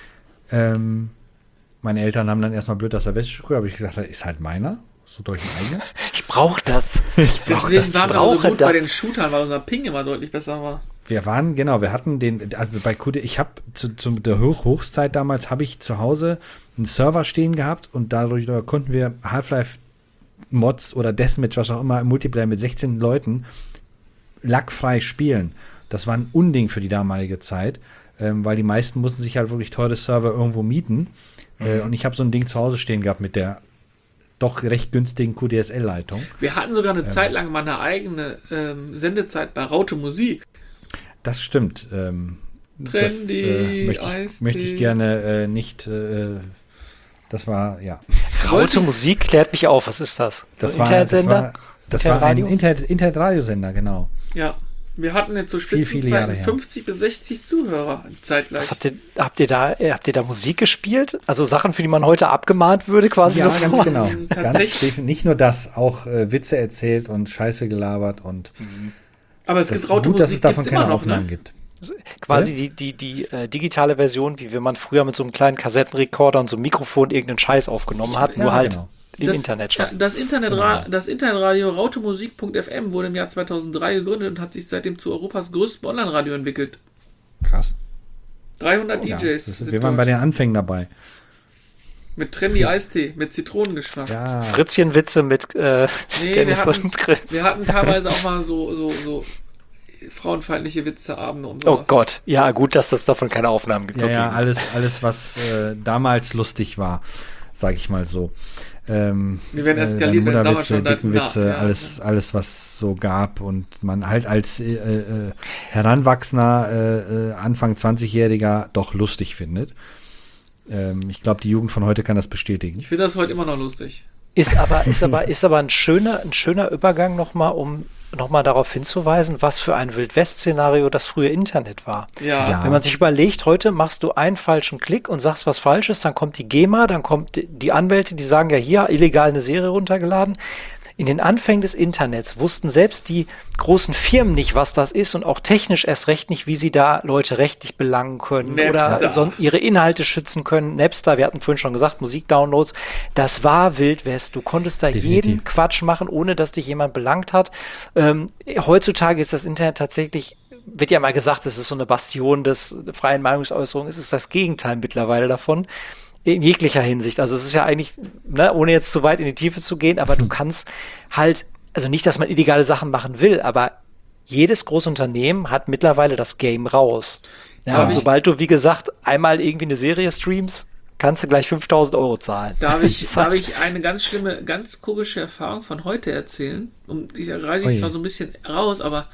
Ähm, meine Eltern haben dann erstmal blöd aus der Wäsche geguckt, habe ich gesagt, das ist halt meiner. So durch den eigenen. Ich brauche das. Ich brauche Deswegen das. waren Ich wir so brauche gut bei den das. Shootern, weil unser Ping immer deutlich besser war. Wir waren, genau, wir hatten den, also bei Q D, ich habe zu, zu der Hoch Hochzeit damals, habe ich zu Hause einen Server stehen gehabt und dadurch da konnten wir Half-Life-Mods oder Deathmatch, was auch immer, im Multiplayer mit sechzehn Leuten lackfrei spielen. Das war ein Unding für die damalige Zeit, ähm, weil die meisten mussten sich halt wirklich teure Server irgendwo mieten. Mhm. Äh, und ich habe so ein Ding zu Hause stehen gehabt mit der doch recht günstigen Q D S L-Leitung. Wir hatten sogar eine Zeit lang mal eine eigene ähm, Sendezeit bei Raute Musik. Das stimmt. Ähm, Das Trendy, äh, möchte, ich, Eistee. möchte ich gerne äh, nicht. Äh, das war, ja. Raute Musik klärt mich auf. Was ist das? Das So war, das war, das war ein Internetradio? Internet, Internetradiosender, genau. Ja, wir hatten jetzt so Viel, viele Jahre Spitzenzeiten her. fünfzig bis sechzig Zuhörer zeitgleich. Was habt ihr, habt ihr da, äh, habt ihr da Musik gespielt? Also Sachen, für die man heute abgemahnt würde, quasi Ja, sofort? ganz genau. Ähm, Ganz tatsächlich- defin- nicht nur das, auch äh, Witze erzählt und Scheiße gelabert und Aber es das gibt ist Raute gut, dass es Musik davon gibt's keine immer noch, Aufnahmen ne? gibt. Quasi die, die, die äh, digitale Version, wie wenn man früher mit so einem kleinen Kassettenrekorder und so einem Mikrofon irgendeinen Scheiß aufgenommen hat, nur Ja, halt genau. im Das- Internet Ja, schon. das, Internetra das Internetradio rautemusik punkt f m wurde im Jahr zweitausenddrei gegründet und hat sich seitdem zu Europas größtem Online-Radio entwickelt. Krass. dreihundert Oh, ja. D Js Das ist, sind wir waren bei dort. den Anfängen dabei. Mit Trendy Eistee, mit Zitronengeschmack. Ja. Fritzchenwitze mit äh, Nee, Dennis wir hatten, und Chris. wir hatten teilweise auch mal so, so, so frauenfeindliche Witzeabende und Oh sowas. Gott, ja gut, dass es davon keine Aufnahmen gibt. Ja, ja, Okay. alles, alles was äh, damals lustig war, sage ich mal so. Ähm, Wir werden äh, eskaliert, dann wenn es damals Mutterwitze, schon da- Dickenwitze, ja, ja, alles, alles, was so gab und man halt als äh, äh, heranwachsender, äh, äh, Anfang zwanzigjähriger doch lustig findet. Ähm, ich glaube, die Jugend von heute kann das bestätigen. Ich finde das heute immer noch lustig. Ist aber, ist aber, ist aber ein schöner, ein schöner Übergang nochmal, um nochmal darauf hinzuweisen, was für ein Wildwest-Szenario das frühe Internet war. Ja. Ja. Wenn man sich überlegt, heute machst du einen falschen Klick und sagst was Falsches, dann kommt die GEMA, dann kommt die- die Anwälte, die sagen ja hier, illegal eine Serie runtergeladen. In den Anfängen des Internets wussten selbst die großen Firmen nicht, was das ist und auch technisch erst recht nicht, wie sie da Leute rechtlich belangen können Napster. oder son- ihre Inhalte schützen können. Napster, wir hatten vorhin schon gesagt, Musikdownloads, das war Wild West. Du konntest da Definitiv. jeden Quatsch machen, ohne dass dich jemand belangt hat. Ähm, heutzutage ist das Internet tatsächlich, wird ja mal gesagt, es ist so eine Bastion des freien Meinungsäußerung. Es ist das Gegenteil mittlerweile davon. In jeglicher Hinsicht. Also es ist ja eigentlich, ne, ohne jetzt zu weit in die Tiefe zu gehen, aber du kannst halt, also nicht, dass man illegale Sachen machen will, aber jedes Großunternehmen hat mittlerweile das Game raus. Ja, Darf und ich- sobald du, wie gesagt, einmal irgendwie eine Serie streamst, kannst du gleich fünftausend Euro zahlen. Darf Das ich, ist darf halt- ich eine ganz schlimme, ganz komische Erfahrung von heute erzählen? Und ich reiße Ui. ich zwar so ein bisschen raus, aber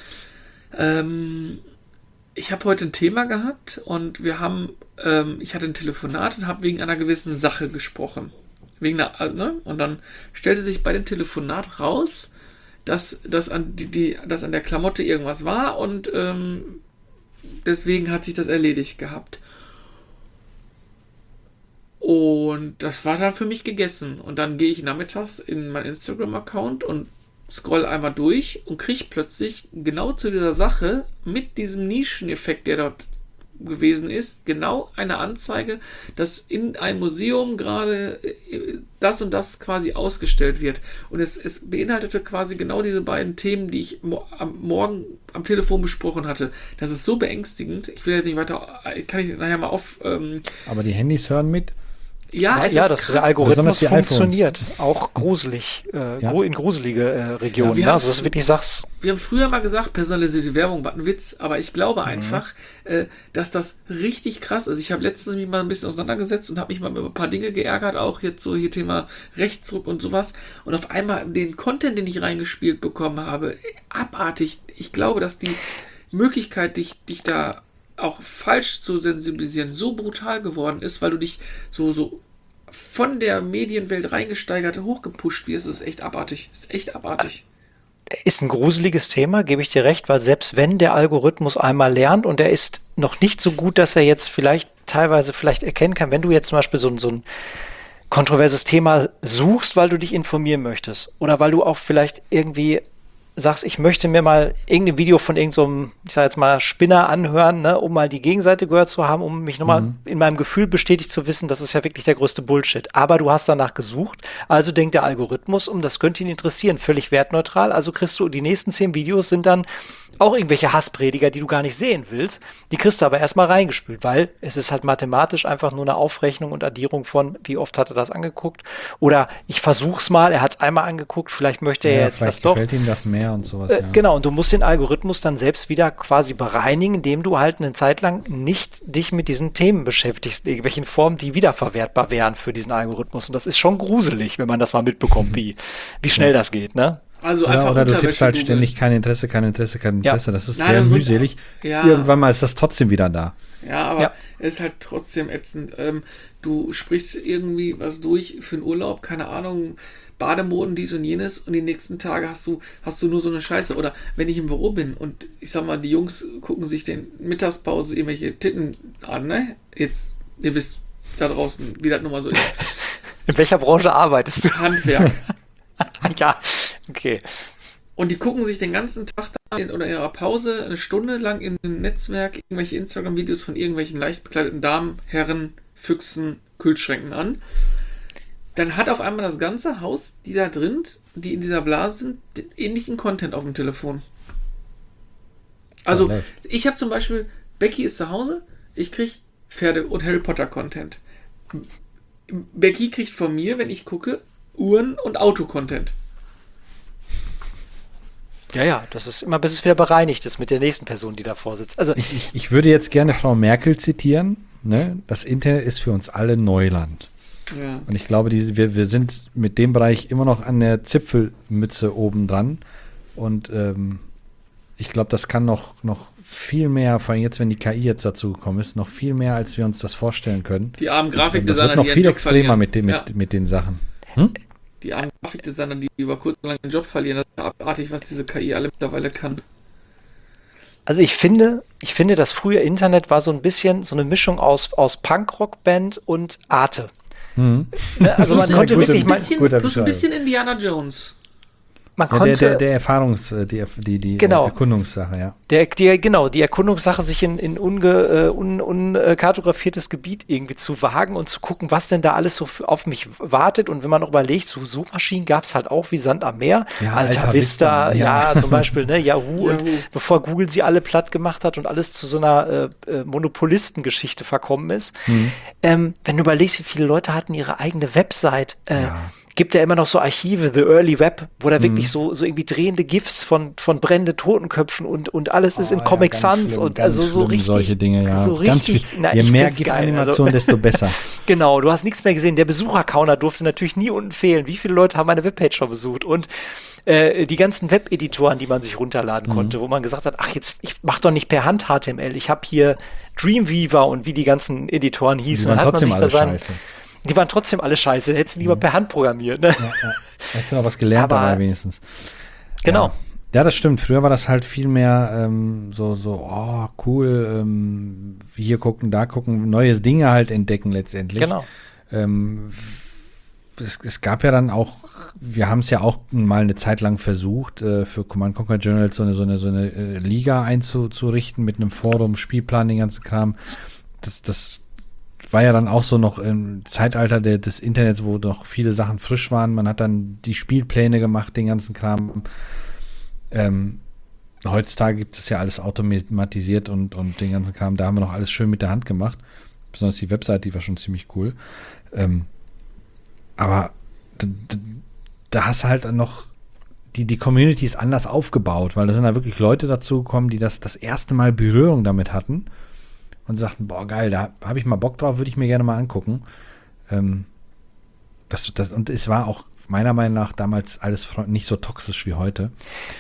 ähm, ich habe heute ein Thema gehabt und wir haben, ähm, ich hatte ein Telefonat und habe wegen einer gewissen Sache gesprochen. Wegen einer, äh, ne? Und dann stellte sich bei dem Telefonat raus, dass, dass, an, die, die, dass an der Klamotte irgendwas war und ähm, deswegen hat sich das erledigt gehabt. Und das war dann für mich gegessen. Und dann gehe ich nachmittags in meinen Instagram-Account und scroll einmal durch und kriege plötzlich genau zu dieser Sache mit diesem Nischeneffekt, der dort gewesen ist, genau eine Anzeige, dass in einem Museum gerade äh, das und das quasi ausgestellt wird. Und es, es beinhaltete quasi genau diese beiden Themen, die ich mo am Morgen am Telefon besprochen hatte. Das ist so beängstigend. Ich will jetzt nicht weiter, kann ich nachher mal auf... Ähm, Aber die Handys hören mit. ja, es ja, ist dass krass. der Algorithmus Besonders die iPhones. funktioniert. Auch gruselig, äh, Ja. gru- in gruselige äh, Regionen. Ja, wir ne? haben- Also, dass du wirklich sagst, Wir haben früher mal gesagt, personalisierte Werbung war ein Witz, aber ich Mhm. glaube einfach, äh, dass das richtig krass ist. Ich habe letztens mich mal ein bisschen auseinandergesetzt und habe mich mal über ein paar Dinge geärgert, auch jetzt so hier Thema Rechtsruck und sowas. Und auf einmal den Content, den ich reingespielt bekommen habe, abartig. Ich glaube, dass die Möglichkeit, dich, dich da auch falsch zu sensibilisieren, so brutal geworden ist, weil du dich so, so von der Medienwelt reingesteigert und hochgepusht wirst, ist echt abartig. Ist echt abartig. ist ein gruseliges Thema, gebe ich dir recht, weil selbst wenn der Algorithmus einmal lernt und er ist noch nicht so gut, dass er jetzt vielleicht teilweise vielleicht erkennen kann, wenn du jetzt zum Beispiel so, ein- so ein kontroverses Thema suchst, weil du dich informieren möchtest oder weil du auch vielleicht irgendwie sagst, ich möchte mir mal irgendein Video von irgendeinem, so ich sag jetzt mal, Spinner anhören, ne, um mal die Gegenseite gehört zu haben, um mich nochmal in meinem Gefühl bestätigt zu wissen, das ist ja wirklich der größte Bullshit. Aber du hast danach gesucht, also denkt der Algorithmus, um das könnte ihn interessieren, völlig wertneutral, also kriegst du, die nächsten zehn Videos sind dann auch irgendwelche Hassprediger, die du gar nicht sehen willst, die kriegst du aber erstmal reingespült, weil es ist halt mathematisch einfach nur eine Aufrechnung und Addierung von, wie oft hat er das angeguckt oder ich versuch's mal, er hat's einmal angeguckt, vielleicht möchte er Ja, jetzt das vielleicht doch. gefällt ihm das mehr und sowas. Äh, ja. Genau, und du musst den Algorithmus dann selbst wieder quasi bereinigen, indem du halt eine Zeit lang nicht dich mit diesen Themen beschäftigst, in irgendwelchen Formen, die wiederverwertbar wären für diesen Algorithmus. Und das ist schon gruselig, wenn man das mal mitbekommt, wie, wie schnell das geht, ne? Also Ja, einfach oder du Unterwäsche tippst halt googeln. ständig kein Interesse, kein Interesse, kein Interesse. Das ist Nein, sehr das wird- mühselig. Ja. Irgendwann mal ist das trotzdem wieder da. Ja, aber Ja. es ist halt trotzdem ätzend. Ähm, du sprichst irgendwie was durch für einen Urlaub, keine Ahnung, Bademoden, dies und jenes, und die nächsten Tage hast du, hast du nur so eine Scheiße. Oder wenn ich im Büro bin und ich sag mal, die Jungs gucken sich den Mittagspause irgendwelche Titten an, ne? Jetzt, ihr wisst da draußen, wie das nun mal so ist. In welcher Branche arbeitest du? Handwerk. Ja, okay. Und die gucken sich den ganzen Tag da in, oder in ihrer Pause eine Stunde lang in dem Netzwerk irgendwelche Instagram-Videos von irgendwelchen leicht bekleideten Damen, Herren, Füchsen, Kühlschränken an. Dann hat auf einmal das ganze Haus, die da drin, die in dieser Blase sind, den ähnlichen Content auf dem Telefon. Also, Ja, läuft. ich habe zum Beispiel, Becky ist zu Hause, ich kriege Pferde- und Harry Potter-Content. Becky kriegt von mir, wenn ich gucke, Uhren- und Auto-Content. Ja, ja, das ist immer, bis es wieder bereinigt ist mit der nächsten Person, die davor sitzt. Also, Ich, ich würde jetzt gerne Frau Merkel zitieren. Ne? Das Internet ist für uns alle Neuland. Ja. Und ich glaube, diese, wir, wir sind mit dem Bereich immer noch an der Zipfelmütze oben dran. Und ähm, ich glaube, das kann noch, noch viel mehr, vor allem jetzt, wenn die K I jetzt dazu gekommen ist, noch viel mehr, als wir uns das vorstellen können. Die armen Das Grafikdesigner, wird noch die ihren viel Job extremer verlieren. mit, den, mit, Ja, mit den Sachen. Hm? die armen Grafikdesigner, die über kurz oder lang den Job verlieren, das ist abartig, was diese K I alle mittlerweile kann. also ich finde, ich finde, das frühe Internet war so ein bisschen so eine Mischung aus, aus Punkrock-Band und Arte. Hm. Ne? Also man Ja, konnte gute- wirklich, Ein man, bisschen, guter plus ein Beschreibung. bisschen Indiana Jones. man Ja, der, konnte, der, der Erfahrungs-, äh, die, die, die Genau. äh, Erkundungssache, ja. Der, die, genau, die Erkundungssache, sich in, in unge, äh, un, unkartografiertes Gebiet irgendwie zu wagen und zu gucken, was denn da alles so f- auf mich wartet. Und wenn man auch überlegt, so Suchmaschinen gab es halt auch wie Sand am Meer. Ja, Alta, Alta Vista, Vista, ja. ja. zum Beispiel, ne, Yahoo. Und Yahoo. bevor Google sie alle platt gemacht hat und alles zu so einer äh, äh, Monopolistengeschichte verkommen ist. Mhm. Ähm, wenn du überlegst, wie viele Leute hatten ihre eigene Website, äh, Ja. gibt ja immer noch so Archive, The Early Web, wo Mhm. da wirklich so, so irgendwie drehende GIFs von, von brennenden Totenköpfen und, und alles ist in Oh, Comic ja, ganz Sans schlimm, und ganz also so schlimm, richtig. solche Dinge, ja. So Ganz richtig. viel- na, je ich mehr find's geil. GIF-Animation, Also, desto besser. genau, du hast nichts mehr gesehen. Der Besuchercounter durfte natürlich nie unten fehlen. Wie viele Leute haben meine Webpage schon besucht? Und äh, die ganzen Webeditoren, die man sich runterladen Mhm. konnte, wo man gesagt hat, ach, jetzt, ich mach doch nicht per Hand H T M L. Ich habe hier Dreamweaver und wie die ganzen Editoren Die hießen. waren Dann hat man trotzdem sich da alle sein, scheiße. die waren trotzdem alle scheiße. Hättest du lieber per Hand programmiert, ne? Ja, ja. Hättest du noch was gelernt Aber- dabei wenigstens. Genau. Ja. Ja, das stimmt. Früher war das halt viel mehr ähm, so, so, oh, cool, ähm, hier gucken, da gucken, neue Dinge halt entdecken letztendlich. Genau. Ähm, es, es gab ja dann auch, wir haben es ja auch mal eine Zeit lang versucht, äh, für Command Conquer Journal so eine, so eine, so eine äh, Liga einzurichten mit einem Forum, Spielplan, den ganzen Kram. Das, das war ja dann auch so noch im Zeitalter der, des Internets, wo noch viele Sachen frisch waren. Man hat dann die Spielpläne gemacht, den ganzen Kram. Ähm, heutzutage gibt es ja alles automatisiert und, und den ganzen Kram. Da haben wir noch alles schön mit der Hand gemacht. Besonders die Website, die war schon ziemlich cool. Ähm, aber da, da, da hast du halt noch, die, die Community ist anders aufgebaut, weil da sind da wirklich Leute dazu gekommen, die das das erste Mal Berührung damit hatten und sagten, boah, geil, da habe ich mal Bock drauf, würde ich mir gerne mal angucken. Ähm, das, das, und es war auch meiner Meinung nach damals alles nicht so toxisch wie heute.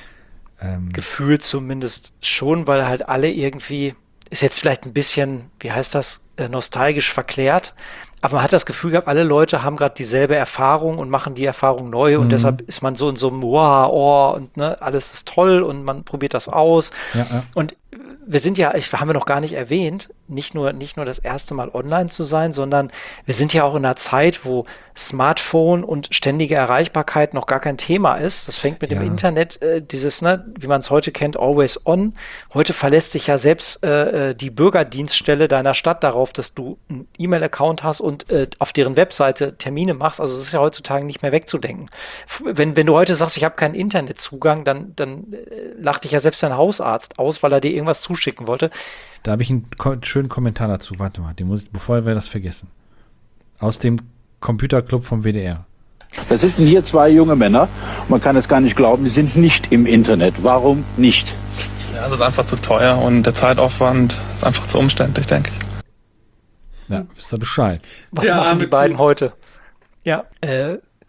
Ähm, Gefühlt zumindest schon, weil halt alle irgendwie, ist jetzt vielleicht ein bisschen, wie heißt das, äh, nostalgisch verklärt, aber man hat das Gefühl gehabt, alle Leute haben gerade dieselbe Erfahrung und machen die Erfahrung neu und Mhm. deshalb ist man so in so einem wow, oh, und ne, alles ist toll und man probiert das aus. ja, ja. Und wir sind ja, ich, haben wir noch gar nicht erwähnt, nicht nur, nicht nur das erste Mal online zu sein, sondern wir sind ja auch in einer Zeit, wo Smartphone und ständige Erreichbarkeit noch gar kein Thema ist. Das fängt mit Ja. dem Internet, äh, dieses, ne, wie man es heute kennt, always on. Heute verlässt sich ja selbst äh, die Bürgerdienststelle deiner Stadt darauf, dass du einen E-Mail-Account hast und äh, auf deren Webseite Termine machst. Also es ist ja heutzutage nicht mehr wegzudenken. F- Wenn, wenn du heute sagst, ich habe keinen Internetzugang, dann, dann äh, lacht dich ja selbst dein Hausarzt aus, weil er dir irgendwas zuschicken wollte. Da habe ich einen ko schönen Kommentar dazu. Warte mal, den muss ich, bevor wir das vergessen. Aus dem Computerclub vom W D R. Da sitzen hier zwei junge Männer, man kann es gar nicht glauben, die sind nicht im Internet. Warum nicht? Ja, es ist einfach zu teuer und der Zeitaufwand ist einfach zu umständlich, denke ich. Ja, wisst ihr Bescheid. Was Der machen arme die beiden Typ. heute? Ja, äh,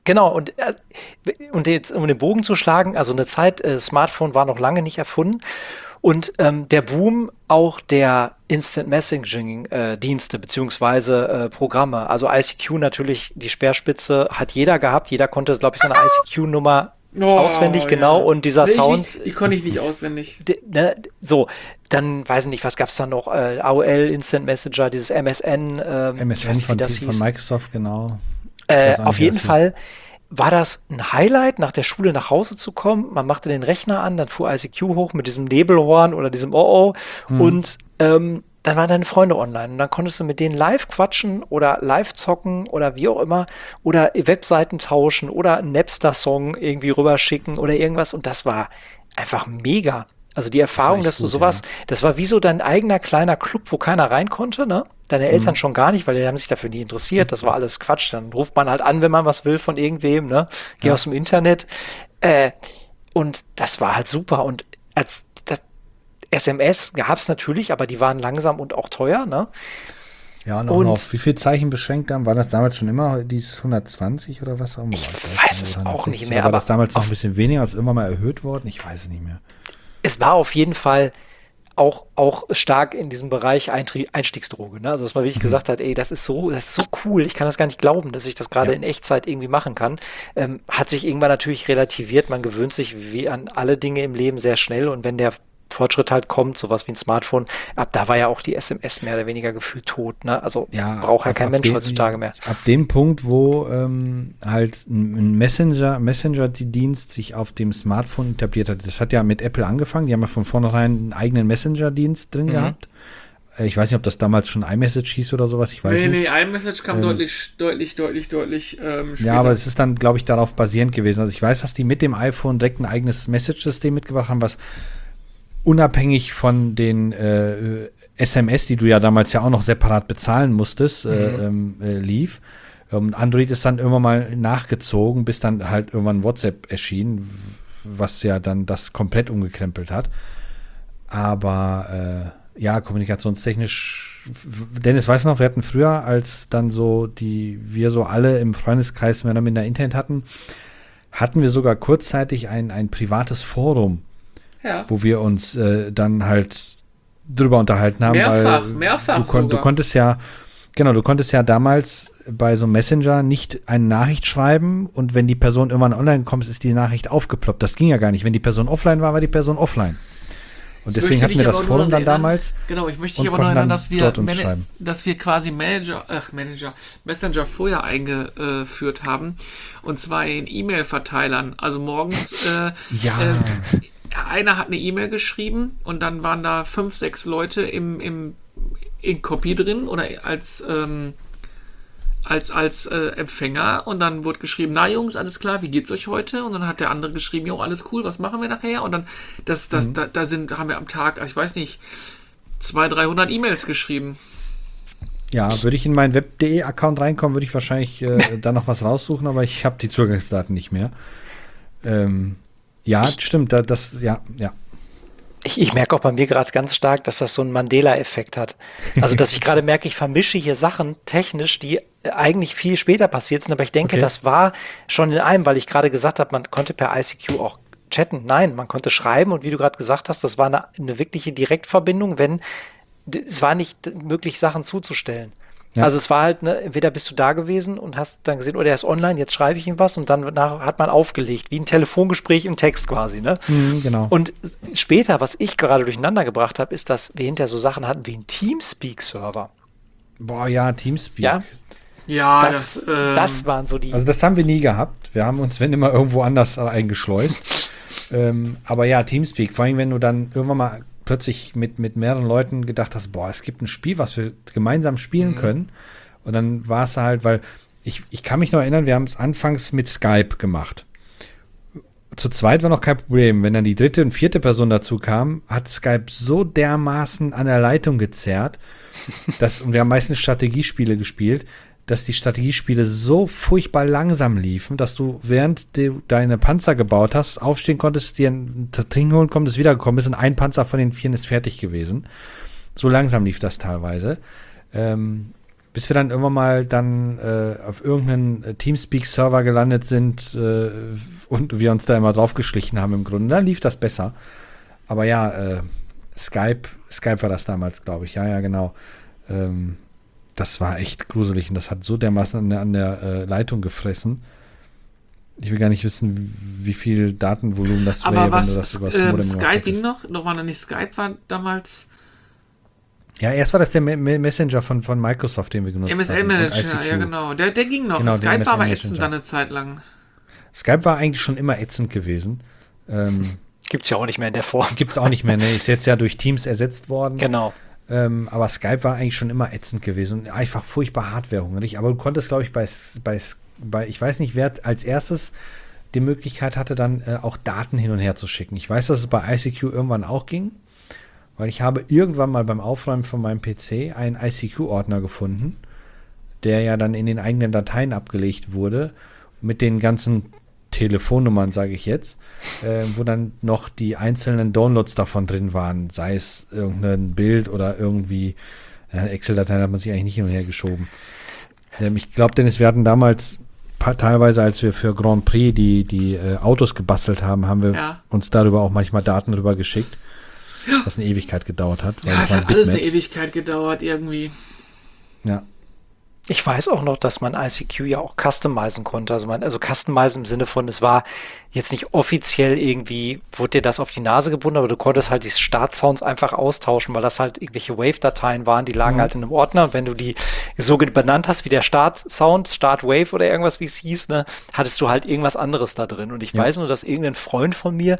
Genau, und, äh, und jetzt, um den Bogen zu schlagen, also eine Zeit, äh, Smartphone war noch lange nicht erfunden und ähm, der Boom auch der Instant Messaging-Dienste äh, beziehungsweise äh, Programme, also I C Q natürlich, die Speerspitze hat jeder gehabt, jeder konnte, glaube ich, seine I C Q-Nummer oh, auswendig, genau, ja. Und dieser nee, Sound. Ich, die konnte ich nicht auswendig. De, ne, so, dann, weiß ich nicht, was gab's da noch, äh, A O L, Instant Messenger, dieses M S N. Ähm, M S N nicht, von, das von Microsoft, genau. Äh, auf jeden Fall war das ein Highlight, nach der Schule nach Hause zu kommen. Man machte den Rechner an, dann fuhr I C Q hoch mit diesem Nebelhorn oder diesem Oh-Oh hm. und ähm, dann waren deine Freunde online und dann konntest du mit denen live quatschen oder live zocken oder wie auch immer oder Webseiten tauschen oder einen Napster-Song irgendwie rüberschicken oder irgendwas und das war einfach mega. Also die Erfahrung, das dass du gut, sowas, ja. Das war wie so dein eigener kleiner Club, wo keiner rein konnte, ne? Deine Eltern mhm. schon gar nicht, weil die haben sich dafür nie interessiert. Das war alles Quatsch. Dann ruft man halt an, wenn man was will von irgendwem, ne? Geh ja. aus dem Internet. Äh, und das war halt super. Und als das S M S gab's natürlich, aber die waren langsam und auch teuer, ne? Ja, und auch und noch auf wie viel Zeichen beschränkt haben? War das damals schon immer dieses hundertzwanzig oder was auch immer? Ich weiß es auch nicht mehr. War das damals noch ein bisschen weniger, als immer mal erhöht worden? Ich weiß es nicht mehr. Es war auf jeden Fall auch, auch stark in diesem Bereich Eintrie- Einstiegsdroge, ne? Also, dass man wirklich mhm. gesagt hat, ey, das ist so, das ist so cool, ich kann das gar nicht glauben, dass ich das gerade ja. in Echtzeit irgendwie machen kann. Ähm, hat sich irgendwann natürlich relativiert, man gewöhnt sich wie an alle Dinge im Leben sehr schnell und wenn der Fortschritt halt kommt, sowas wie ein Smartphone, ab da war ja auch die S M S mehr oder weniger gefühlt tot, ne? Also ja, braucht ja kein Mensch dem, heutzutage mehr. Ab dem Punkt, wo ähm, halt ein Messenger, Messenger-Dienst sich auf dem Smartphone etabliert hat, das hat ja mit Apple angefangen, die haben ja von vornherein einen eigenen Messenger-Dienst drin mhm. gehabt. Ich weiß nicht, ob das damals schon iMessage hieß oder sowas, ich weiß nee, nicht. Nee, iMessage kam ähm, deutlich, deutlich, deutlich, deutlich ähm, später. Ja, aber es ist dann, glaube ich, darauf basierend gewesen. Also ich weiß, dass die mit dem iPhone direkt ein eigenes Message-System mitgebracht haben, was unabhängig von den äh, S M S, die du ja damals ja auch noch separat bezahlen musstest, mhm. äh, ähm, äh, lief. Ähm, Android ist dann irgendwann mal nachgezogen, bis dann halt irgendwann WhatsApp erschien, was ja dann das komplett umgekrempelt hat. Aber äh, ja, kommunikationstechnisch, Dennis, weißt du noch, wir hatten früher, als dann so die, wir so alle im Freundeskreis mehr oder minder Internet hatten, hatten wir sogar kurzzeitig ein, ein privates Forum, ja. wo wir uns äh, dann halt drüber unterhalten haben. Mehrfach, weil mehrfach du, kon- du konntest ja, genau, du konntest ja damals bei so einem Messenger nicht eine Nachricht schreiben und wenn die Person irgendwann online gekommen ist, ist die Nachricht aufgeploppt. Das ging ja gar nicht. Wenn die Person offline war, war die Person offline. Und deswegen hatten wir das Forum dann erinnern, damals. Genau, ich möchte dich aber noch erinnern, dass wir, man- dass wir quasi Manager, ach Manager, Messenger vorher eingeführt haben. Und zwar in E-Mail-Verteilern. Also morgens äh, ja. äh, einer hat eine E-Mail geschrieben und dann waren da fünf, sechs Leute im, im, in Kopie drin oder als, ähm, als, als äh, Empfänger und dann wurde geschrieben, na Jungs, alles klar, wie geht's euch heute? Und dann hat der andere geschrieben, jo, alles cool, was machen wir nachher? Und dann, das, das, mhm. da, da sind, haben wir am Tag, ich weiß nicht, zweihundert, dreihundert E-Mails geschrieben. Ja, würde ich in meinen web punkt de-Account reinkommen, würde ich wahrscheinlich äh, da noch was raussuchen, aber ich habe die Zugangsdaten nicht mehr. Ähm, ja, ich, stimmt, da, das, ja, ja. Ich, ich merke auch bei mir gerade ganz stark, dass das so einen Mandela-Effekt hat. Also, dass ich gerade merke, ich vermische hier Sachen technisch, die eigentlich viel später passiert sind, aber ich denke, okay. das war schon in einem, weil ich gerade gesagt habe, man konnte per I C Q auch chatten. Nein, man konnte schreiben und wie du gerade gesagt hast, das war eine, eine wirkliche Direktverbindung, wenn es war nicht möglich, Sachen zuzustellen. Ja. Also es war halt, ne, entweder bist du da gewesen und hast dann gesehen, oh, der ist online, jetzt schreibe ich ihm was und dann nach, hat man aufgelegt, wie ein Telefongespräch im Text quasi, ne? Mhm, genau. Und später, was ich gerade durcheinander gebracht habe, ist, dass wir hinterher so Sachen hatten wie einen Teamspeak-Server. Boah, ja, Teamspeak. Ja, ja das, das, ähm, das waren so die... Also das haben wir nie gehabt. Wir haben uns, wenn immer, irgendwo anders eingeschleust. ähm, aber ja, Teamspeak, vor allem, wenn du dann irgendwann mal plötzlich mit, mit mehreren Leuten gedacht hast, boah, es gibt ein Spiel, was wir gemeinsam spielen mhm. können. Und dann war es halt, weil ich, ich kann mich noch erinnern, wir haben es anfangs mit Skype gemacht. Zu zweit war noch kein Problem. Wenn dann die dritte und vierte Person dazu kam, hat Skype so dermaßen an der Leitung gezerrt, dass, und wir haben meistens Strategiespiele gespielt, dass die Strategiespiele so furchtbar langsam liefen, dass du, während du deine Panzer gebaut hast, aufstehen konntest, dir ein Trinken holen konntest, wiedergekommen bist und ein Panzer von den vier ist fertig gewesen. So langsam lief das teilweise. Ähm, bis wir dann irgendwann mal dann äh, auf irgendeinen Teamspeak-Server gelandet sind äh, und wir uns da immer draufgeschlichen haben im Grunde. Dann lief das besser. Aber ja, äh, Skype, Skype war das damals, glaube ich. Ja, ja, genau. Ähm, das war echt gruselig und das hat so dermaßen an der, an der äh, Leitung gefressen. Ich will gar nicht wissen, wie viel Datenvolumen das Aber wäre, was, wenn du das übers ähm, Modem Skype gemacht ging hättest. noch, noch war noch nicht Skype, war damals Ja, erst war das der Me- Me- Messenger von, von Microsoft, den wir genutzt M S haben. N und I Manager, C Q. ja genau. Der, der ging noch. Genau, Skype den war aber M S N ätzend Messenger. dann eine Zeit lang. Skype war eigentlich schon immer ätzend gewesen. Ähm, Gibt's ja auch nicht mehr in der Form. Gibt es auch nicht mehr, ne? Ist jetzt ja durch Teams ersetzt worden. Genau. Ähm, aber Skype war eigentlich schon immer ätzend gewesen und einfach furchtbar hardwarehungrig. Aber du konntest, glaube ich, bei, bei, bei, ich weiß nicht, wer als erstes die Möglichkeit hatte, dann äh, auch Daten hin und her zu schicken. Ich weiß, dass es bei I C Q irgendwann auch ging, weil ich habe irgendwann mal beim Aufräumen von meinem P C einen I C Q-Ordner gefunden, der ja dann in den eigenen Dateien abgelegt wurde, mit den ganzen Telefonnummern, sage ich jetzt, äh, wo dann noch die einzelnen Downloads davon drin waren, sei es irgendein Bild oder irgendwie, ja, Excel-Dateien hat man sich eigentlich nicht hin und her geschoben. Ähm, ich glaube, Dennis, wir hatten damals pa- teilweise, als wir für Grand Prix die, die äh, Autos gebastelt haben, haben wir Ja. uns darüber auch manchmal Daten rüber geschickt, was eine Ewigkeit gedauert hat. weil Ja, das es waren hat alles eine Bitmaps. Ewigkeit gedauert irgendwie. Ja. Ich weiß auch noch, dass man I C Q ja auch customizen konnte. Also man, also customizen im Sinne von, es war jetzt nicht offiziell irgendwie, wurde dir das auf die Nase gebunden, aber du konntest halt die Startsounds einfach austauschen, weil das halt irgendwelche Wave-Dateien waren, die lagen Mhm. halt in einem Ordner. Und wenn du die so benannt hast wie der Start-Sound, Start-Wave oder irgendwas, wie es hieß, ne, hattest du halt irgendwas anderes da drin. Und ich Ja. weiß nur, dass irgendein Freund von mir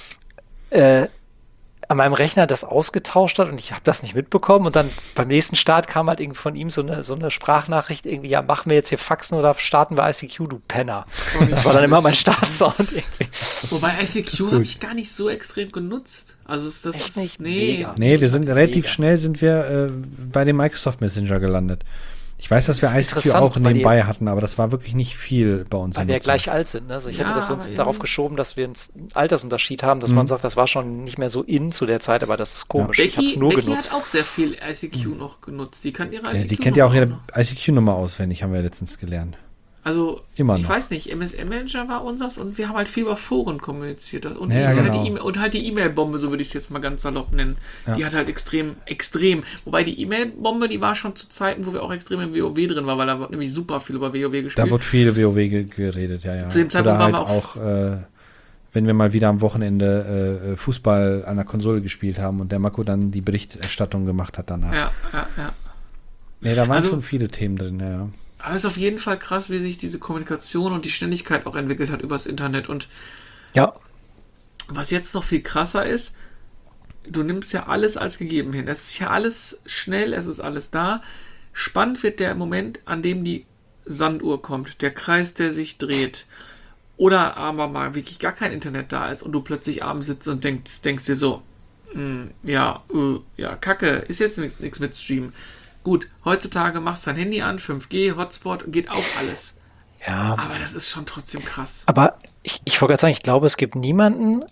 äh, an meinem Rechner das ausgetauscht hat und ich habe das nicht mitbekommen und dann beim nächsten Start kam halt irgendwie von ihm so eine, so eine Sprachnachricht irgendwie, ja, machen wir jetzt hier Faxen oder starten wir I C Q, du Penner. Das war dann immer mein Startsound irgendwie. Wobei I C Q habe ich gar nicht so extrem genutzt. Also ist das Echt nicht? nee. Mega. Nee, wir sind relativ Mega. schnell sind wir äh, bei dem Microsoft Messenger gelandet. Ich weiß, dass wir Das I ist C Q interessant, auch weil nebenbei die- hatten, aber das war wirklich nicht viel bei uns. Weil in wir ja Nutzung. gleich alt sind. Ne? Also ich Ja, hätte das sonst aber darauf irgendwie- geschoben, dass wir einen Altersunterschied haben, dass Mhm. man sagt, das war schon nicht mehr so in zu der Zeit, aber das ist komisch. Ich habe Becky, es nur Becky genutzt. hat auch sehr viel I C Q noch genutzt. Die kann ihre I C Q Ja, sie kennt ja auch ihre noch. I C Q-Nummer auswendig, haben wir letztens gelernt. Also, Immer ich noch. weiß nicht, M S N Manager war unseres und wir haben halt viel über Foren kommuniziert. Und, Ja, die, ja, halt genau. die E-Mail- und halt die E-Mail-Bombe, so würde ich es jetzt mal ganz salopp nennen. Ja. Die hat halt extrem, extrem. Wobei die E-Mail-Bombe, die war schon zu Zeiten, wo wir auch extrem im WoW drin waren, weil da wird nämlich super viel über WoW gespielt. Da wurde viel WoW ge geredet, ja, ja. Zu dem Zeitpunkt Oder halt waren wir auch, äh, wenn wir mal wieder am Wochenende äh, Fußball an der Konsole gespielt haben und der Mako dann die Berichterstattung gemacht hat danach. ja, ja, ja. Nee, da waren Also- schon viele Themen drin, ja, ja. Aber es ist auf jeden Fall krass, wie sich diese Kommunikation und die Schnelligkeit auch entwickelt hat übers Internet. Und Ja, was jetzt noch viel krasser ist, du nimmst ja alles als gegeben hin. Es ist ja alles schnell, es ist alles da. Spannend wird der Moment, an dem die Sanduhr kommt, der Kreis, der sich dreht. Oder aber mal wirklich gar kein Internet da ist und du plötzlich abends sitzt und denkst, denkst dir so, hm, ja, äh, ja, Kacke, ist jetzt nichts mit Streamen. Gut, heutzutage machst du dein Handy an, fünf G, Hotspot, geht auch alles. ja. Aber das ist schon trotzdem krass. Aber ich, ich wollte gerade sagen, ich glaube, es gibt niemanden,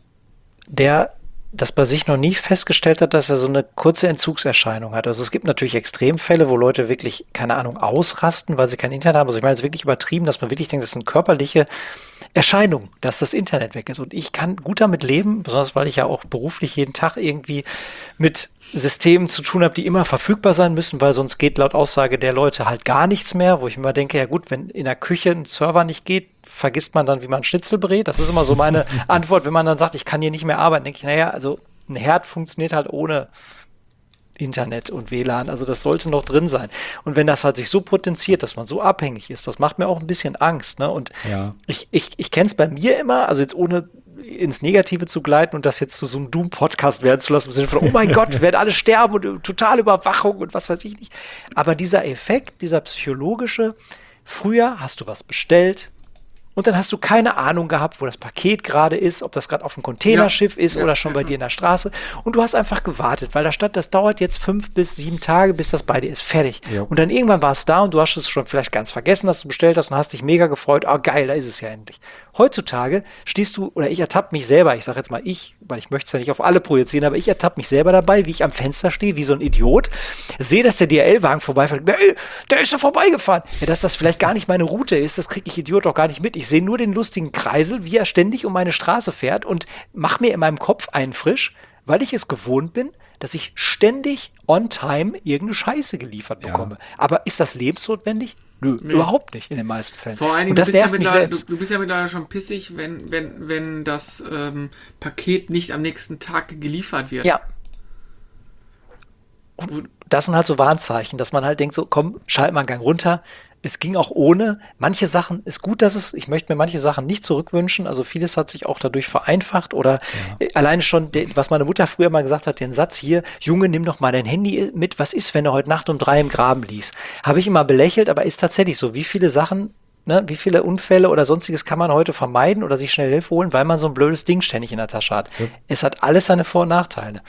der das bei sich noch nie festgestellt hat, dass er so eine kurze Entzugserscheinung hat. Also es gibt natürlich Extremfälle, wo Leute wirklich, keine Ahnung, ausrasten, weil sie kein Internet haben. Also ich meine, es ist wirklich übertrieben, dass man wirklich denkt, das ist eine körperliche Erscheinung, dass das Internet weg ist. Und ich kann gut damit leben, besonders weil ich ja auch beruflich jeden Tag irgendwie mit Systemen zu tun habe, die immer verfügbar sein müssen, weil sonst geht laut Aussage der Leute halt gar nichts mehr, wo ich mir immer denke, ja gut, wenn in der Küche ein Server nicht geht, vergisst man dann, wie man Schnitzel brät. Das ist immer so meine Antwort, wenn man dann sagt, ich kann hier nicht mehr arbeiten, denke ich, naja, also ein Herd funktioniert halt ohne Internet und W L A N, also das sollte noch drin sein. Und wenn das halt sich so potenziert, dass man so abhängig ist, das macht mir auch ein bisschen Angst, ne? Und Ja. ich, ich, ich kenne es bei mir immer, also jetzt ohne ins Negative zu gleiten und das jetzt zu so einem Doom-Podcast werden zu lassen, im Sinne von, oh mein Gott, wir werden alle sterben und äh, totale Überwachung und was weiß ich nicht. Aber dieser Effekt, dieser psychologische, früher hast du was bestellt, und dann hast du keine Ahnung gehabt, wo das Paket gerade ist, ob das gerade auf dem Containerschiff Ja. ist Ja. oder schon bei dir in der Straße. Und du hast einfach gewartet, weil da stand, das dauert jetzt fünf bis sieben Tage, bis das bei dir ist. Fertig. Ja. Und dann irgendwann war es da und du hast es schon vielleicht ganz vergessen, dass du bestellt hast und hast dich mega gefreut. Ah, geil, da ist es ja endlich. heutzutage stehst du, oder ich ertappe mich selber, ich sage jetzt mal ich, weil ich möchte es ja nicht auf alle projizieren, aber ich ertappe mich selber dabei, wie ich am Fenster stehe, wie so ein Idiot, sehe, dass der D H L-Wagen vorbeifährt, ey, der ist ja vorbeigefahren. Ja, dass das vielleicht gar nicht meine Route ist, das kriege ich Idiot doch gar nicht mit. Ich sehe nur den lustigen Kreisel, wie er ständig um meine Straße fährt und mache mir in meinem Kopf einen frisch, weil ich es gewohnt bin, dass ich ständig on time irgendeine Scheiße geliefert bekomme. Ja. Aber ist das lebensnotwendig? Nö, nee. Überhaupt nicht in den meisten Fällen. Vor allen Dingen, und das du, bist nervt ja mich selbst. Du, du bist ja mittlerweile schon pissig, wenn, wenn, wenn das ähm, Paket nicht am nächsten Tag geliefert wird. Ja. Und das sind halt so Warnzeichen, dass man halt denkt so, komm, schalt mal einen Gang runter. Es ging auch ohne. Manche Sachen ist gut, dass es, ich möchte mir manche Sachen nicht zurückwünschen. Also vieles hat sich auch dadurch vereinfacht oder ja. alleine schon, de, was meine Mutter früher mal gesagt hat, den Satz hier, Junge, nimm doch mal dein Handy mit. Was ist, wenn du heute Nacht um drei im Graben liegst? Habe ich immer belächelt, aber ist tatsächlich so. Wie viele Sachen, ne, wie viele Unfälle oder sonstiges kann man heute vermeiden oder sich schnell Hilfe holen, weil man so ein blödes Ding ständig in der Tasche hat. Ja. Es hat alles seine Vor- und Nachteile.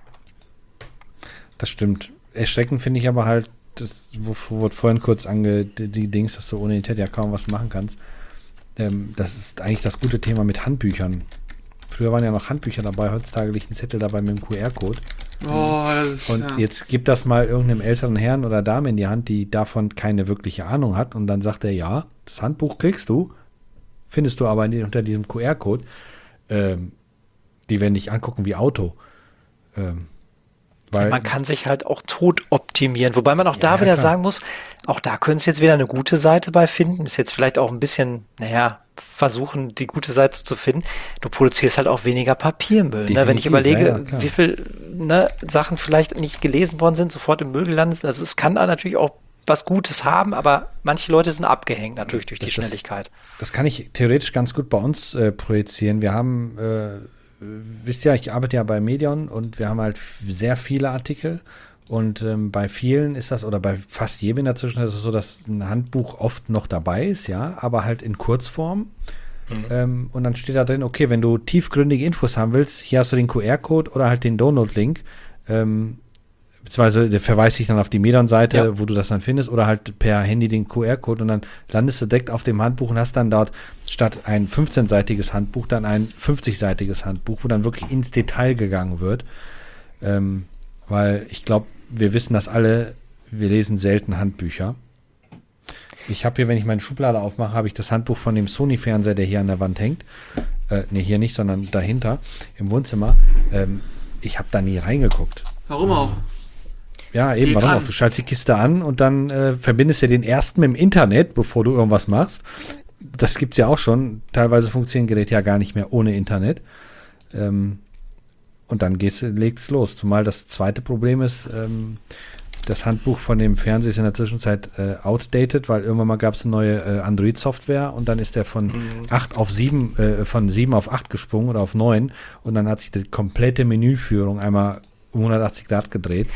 Das stimmt. Erschreckend finde ich aber halt, das wurde vorhin kurz ange, die, die Dings, dass du ohne Internet ja kaum was machen kannst. Ähm, das ist eigentlich das gute Thema mit Handbüchern. Früher waren ja noch Handbücher dabei, heutzutage liegt ein Zettel dabei mit dem Q R-Code. Oh, das ist, und ja. Jetzt gibt das mal irgendeinem älteren Herrn oder Dame in die Hand, die davon keine wirkliche Ahnung hat und dann sagt er, ja, das Handbuch kriegst du, findest du aber unter diesem Q R-Code. Ähm, die werden dich angucken wie Auto. Ähm, Weil, man kann sich halt auch tot optimieren, wobei man auch da ja, wieder klar. sagen muss, auch da können Sie jetzt wieder eine gute Seite bei finden, ist jetzt vielleicht auch ein bisschen, naja, versuchen, die gute Seite zu finden. Du produzierst halt auch weniger Papiermüll. Ne? Wenn ich überlege, ja, ja, wie viel ne, Sachen vielleicht nicht gelesen worden sind, sofort im Müll gelandet sind, also es kann da natürlich auch was Gutes haben, aber manche Leute sind abgehängt natürlich durch die das, Schnelligkeit. Das, das kann ich theoretisch ganz gut bei uns äh, projizieren. Wir haben äh, wisst ihr, ich arbeite ja bei Medion und wir haben halt sehr viele Artikel und ähm, bei vielen ist das, oder bei fast jedem in der Zwischenzeit ist es so, dass ein Handbuch oft noch dabei ist, ja, aber halt in Kurzform. Mhm. Ähm, und dann steht da drin, okay, wenn du tiefgründige Infos haben willst, hier hast du den Q R-Code oder halt den Download-Link, ähm, beziehungsweise der verweist dich dann auf die Medion-Seite, ja. wo du das dann findest, oder halt per Handy den Q R-Code und dann landest du direkt auf dem Handbuch und hast dann dort statt ein fünfzehnseitiges Handbuch dann ein fünfzigseitiges Handbuch, wo dann wirklich ins Detail gegangen wird. Ähm, weil ich glaube, wir wissen das alle, wir lesen selten Handbücher. Ich habe hier, wenn ich meine Schublade aufmache, habe ich das Handbuch von dem Sony-Fernseher, der hier an der Wand hängt. Äh, ne, hier nicht, sondern dahinter im Wohnzimmer. Ähm, ich habe da nie reingeguckt. Warum auch? Ja, eben, warum auch? Du schaltest die Kiste an und dann äh, verbindest du den ersten mit dem Internet, bevor du irgendwas machst. Das gibt's ja auch schon. Teilweise funktionieren Geräte ja gar nicht mehr ohne Internet. Ähm, und dann geht's, legt's los. Zumal das zweite Problem ist, ähm, das Handbuch von dem Fernseher ist in der Zwischenzeit äh, outdated, weil irgendwann mal gab es eine neue äh, Android-Software und dann ist der von mhm. acht auf sieben, äh, von sieben auf acht gesprungen oder auf neun und dann hat sich die komplette Menüführung einmal um hundertachtzig Grad gedreht.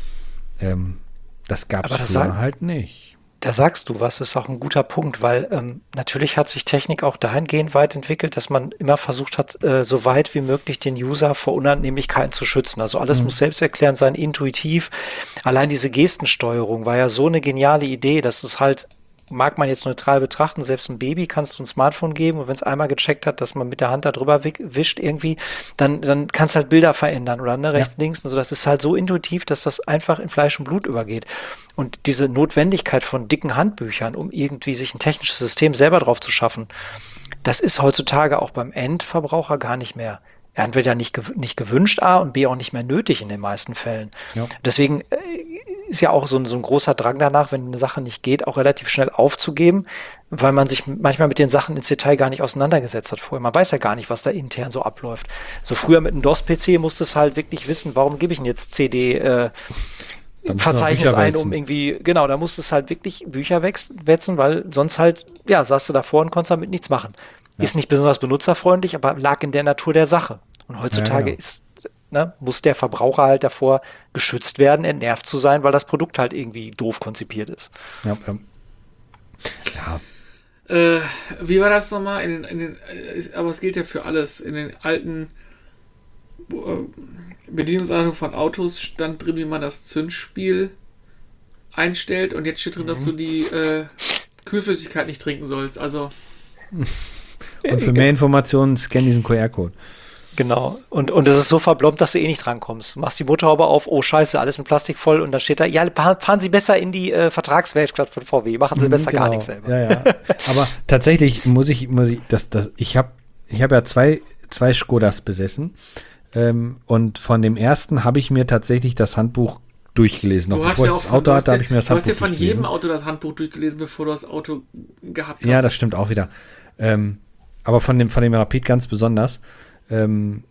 Ähm, das gab es früher halt nicht. Da sagst du was, ist auch ein guter Punkt, weil ähm, natürlich hat sich Technik auch dahingehend weit entwickelt, dass man immer versucht hat, äh, so weit wie möglich den User vor Unannehmlichkeiten zu schützen. Also alles mhm. muss selbsterklärend sein, intuitiv. Allein diese Gestensteuerung war ja so eine geniale Idee, dass es halt, mag man jetzt neutral betrachten, selbst ein Baby kannst du ein Smartphone geben und wenn es einmal gecheckt hat, dass man mit der Hand da drüber wischt irgendwie, dann, dann kannst du halt Bilder verändern oder ne, rechts, ja. links und so. Das ist halt so intuitiv, dass das einfach in Fleisch und Blut übergeht. Und diese Notwendigkeit von dicken Handbüchern, um irgendwie sich ein technisches System selber drauf zu schaffen, das ist heutzutage auch beim Endverbraucher gar nicht mehr. Entweder nicht, gew- nicht gewünscht, A, und B, auch nicht mehr nötig in den meisten Fällen. Ja. Deswegen äh, ist ja auch so ein, so ein großer Drang danach, wenn eine Sache nicht geht, auch relativ schnell aufzugeben, weil man sich manchmal mit den Sachen ins Detail gar nicht auseinandergesetzt hat vorher. Man weiß ja gar nicht, was da intern so abläuft. So früher mit einem DOS-P C musstest du halt wirklich wissen, warum gebe ich denn jetzt C D äh, Verzeichnis ein, um irgendwie, genau, da musstest du halt wirklich Bücher wetzen, weil sonst halt, ja, saß du davor und konntest damit nichts machen. Ja. Ist nicht besonders benutzerfreundlich, aber lag in der Natur der Sache. Und heutzutage ja, ja. ist, ne, muss der Verbraucher halt davor geschützt werden, entnervt zu sein, weil das Produkt halt irgendwie doof konzipiert ist. Ja, ja. ja. Äh, wie war das nochmal? In, in den, aber es gilt ja für alles. In den alten äh, Bedienungsanleitungen von Autos stand drin, wie man das Zündspiel einstellt. Und jetzt steht drin, mhm. dass du die äh, Kühlflüssigkeit nicht trinken sollst. Also Und für mehr Informationen scan diesen Q R-Code. Genau. Und, und es ist so verblombt, dass du eh nicht drankommst. Du machst die Motorhaube auf, oh scheiße, alles mit Plastik voll und dann steht da, ja, fahren Sie besser in die äh, Vertragswerkstatt von V W, machen Sie besser genau. gar nichts selber. Ja, ja. Aber tatsächlich muss ich, muss ich, das, das, ich habe ich hab ja zwei, zwei Skodas besessen ähm, und von dem ersten habe ich mir tatsächlich das Handbuch durchgelesen. Noch bevor ich das von, Auto hatte, habe ich mir das Handbuch durchgelesen. Du hast Handbuch dir von jedem Auto das Handbuch durchgelesen, bevor du das Auto gehabt hast. Ja, das stimmt auch wieder. Ähm, aber von dem, von dem Rapid ganz besonders. Ähm,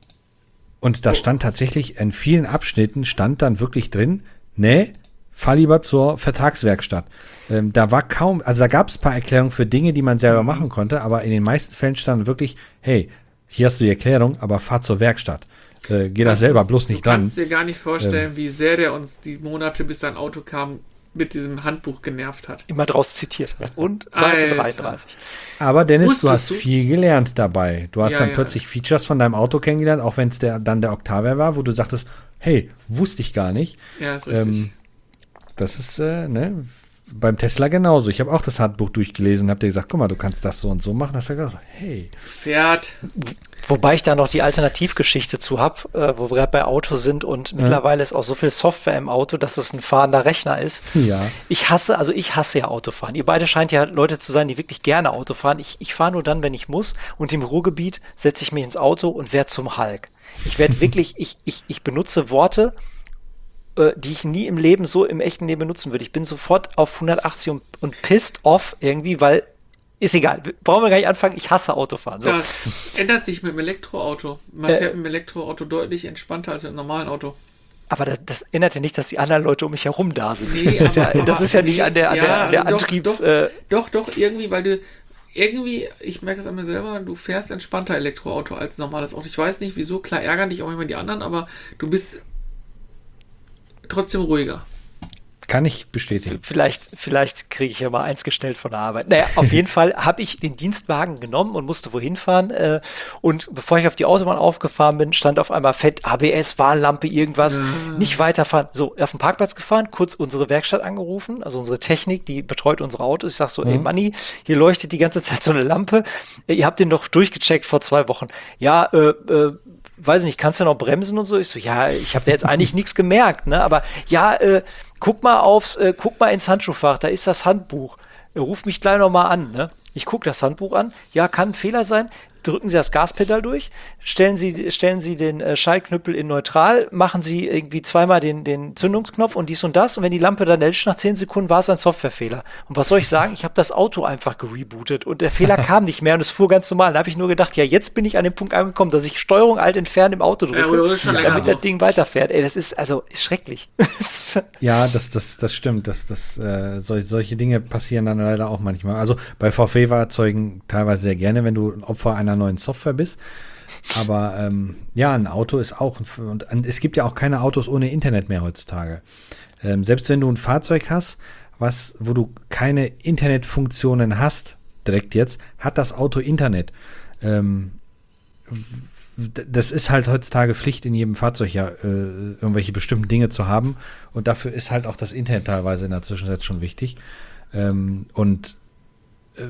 und da stand tatsächlich, in vielen Abschnitten stand dann wirklich drin, nee, fahr lieber zur Vertragswerkstatt. Ähm, da war kaum, also da gab es ein paar Erklärungen für Dinge, die man selber machen konnte, aber in den meisten Fällen stand wirklich, hey, hier hast du die Erklärung, aber fahr zur Werkstatt. Äh, geh da selber bloß nicht dran. Du kannst dir gar nicht vorstellen, ähm, wie sehr der uns die Monate, bis sein Auto kam, mit diesem Handbuch genervt hat. Immer draus zitiert hat. Und Seite Alter. dreiunddreißig. Aber Dennis, Wusstest du hast du? viel gelernt dabei. Du hast Ja, dann ja. plötzlich Features von deinem Auto kennengelernt, auch wenn es der, dann der Octavia war, wo du sagtest, hey, wusste ich gar nicht. Ja, ist richtig. Ähm, das ist, äh, ne, beim Tesla genauso. Ich habe auch das Handbuch durchgelesen und habe dir gesagt, guck mal, du kannst das so und so machen. Hast du gesagt, hey. Pferd. Wobei ich da noch die Alternativgeschichte zu habe, äh, wo wir gerade bei Auto sind und ja. mittlerweile ist auch so viel Software im Auto, dass es ein fahrender Rechner ist. Ja. Ich hasse, also ich hasse ja Autofahren. Ihr beide scheint ja Leute zu sein, die wirklich gerne Auto fahren. Ich, ich fahre nur dann, wenn ich muss und im Ruhrgebiet setze ich mich ins Auto und werde zum Hulk. Ich werde wirklich, ich, ich, ich benutze Worte, äh, die ich nie im Leben so im echten Leben benutzen würde. Ich bin sofort auf hundertachtzig und, und pissed off irgendwie, weil ist egal, brauchen wir gar nicht anfangen, ich hasse Autofahren. So. Das ändert sich mit dem Elektroauto. Man Äh, fährt mit dem Elektroauto deutlich entspannter als mit einem normalen Auto. Aber das, das ändert ja nicht, dass die anderen Leute um mich herum da sind. Nee, das, ist ja, aber- das ist ja nicht an der, an der, an der also doch, Antriebs... Doch, äh, doch, doch, irgendwie, weil du irgendwie, ich merke es an mir selber, du fährst entspannter Elektroauto als normales Auto. Ich weiß nicht, wieso, klar ärgern dich auch immer die anderen, aber du bist trotzdem ruhiger. Kann ich bestätigen. Vielleicht, vielleicht kriege ich ja mal eins gestellt von der Arbeit. Naja, auf jeden Fall habe ich den Dienstwagen genommen und musste wohin fahren. Äh, und bevor ich auf die Autobahn aufgefahren bin, stand auf einmal fett A B S, Warnlampe, irgendwas. Ja. Nicht weiterfahren. So, auf den Parkplatz gefahren, kurz unsere Werkstatt angerufen, also unsere Technik, die betreut unsere Autos. Ich sag so, ey Manni, hier leuchtet die ganze Zeit so eine Lampe. Ihr habt den doch durchgecheckt vor zwei Wochen. Ja, äh, äh, weiß nicht, kannst du noch bremsen und so? Ich so, ja, ich habe da jetzt eigentlich nichts gemerkt, ne? Aber ja, äh, guck mal aufs, äh, guck mal ins Handschuhfach, da ist das Handbuch. Ruf mich gleich noch mal an, ne? Ich gucke das Handbuch an. Ja, kann ein Fehler sein. Drücken Sie das Gaspedal durch, stellen Sie, stellen Sie den äh, Schaltknüppel in neutral, machen Sie irgendwie zweimal den, den Zündungsknopf und dies und das. Und wenn die Lampe dann erlischt nach zehn Sekunden, war es ein Softwarefehler. Und was soll ich sagen? Ich habe das Auto einfach gerebootet und der Fehler kam nicht mehr und es fuhr ganz normal. Da habe ich nur gedacht, ja, jetzt bin ich an dem Punkt angekommen, dass ich Steuerung alt entfernen im Auto drücke, Ja, oder schon länger damit so. das Ding weiterfährt. Ey, das ist also ist schrecklich. Ja, das, das, das stimmt. Das, das, äh, sol solche Dinge passieren dann leider auch manchmal. Also bei V W-Fahrzeugen teilweise sehr gerne, wenn du ein Opfer einer neuen Software bist. Aber ähm, ja, ein Auto ist auch, und, und es gibt ja auch keine Autos ohne Internet mehr heutzutage. Ähm, selbst wenn du ein Fahrzeug hast, was, wo du keine Internetfunktionen hast, direkt jetzt, hat das Auto Internet. Ähm, das ist halt heutzutage Pflicht in jedem Fahrzeug, ja, äh, irgendwelche bestimmten Dinge zu haben. Und dafür ist halt auch das Internet teilweise in der Zwischenzeit schon wichtig. Ähm, und äh,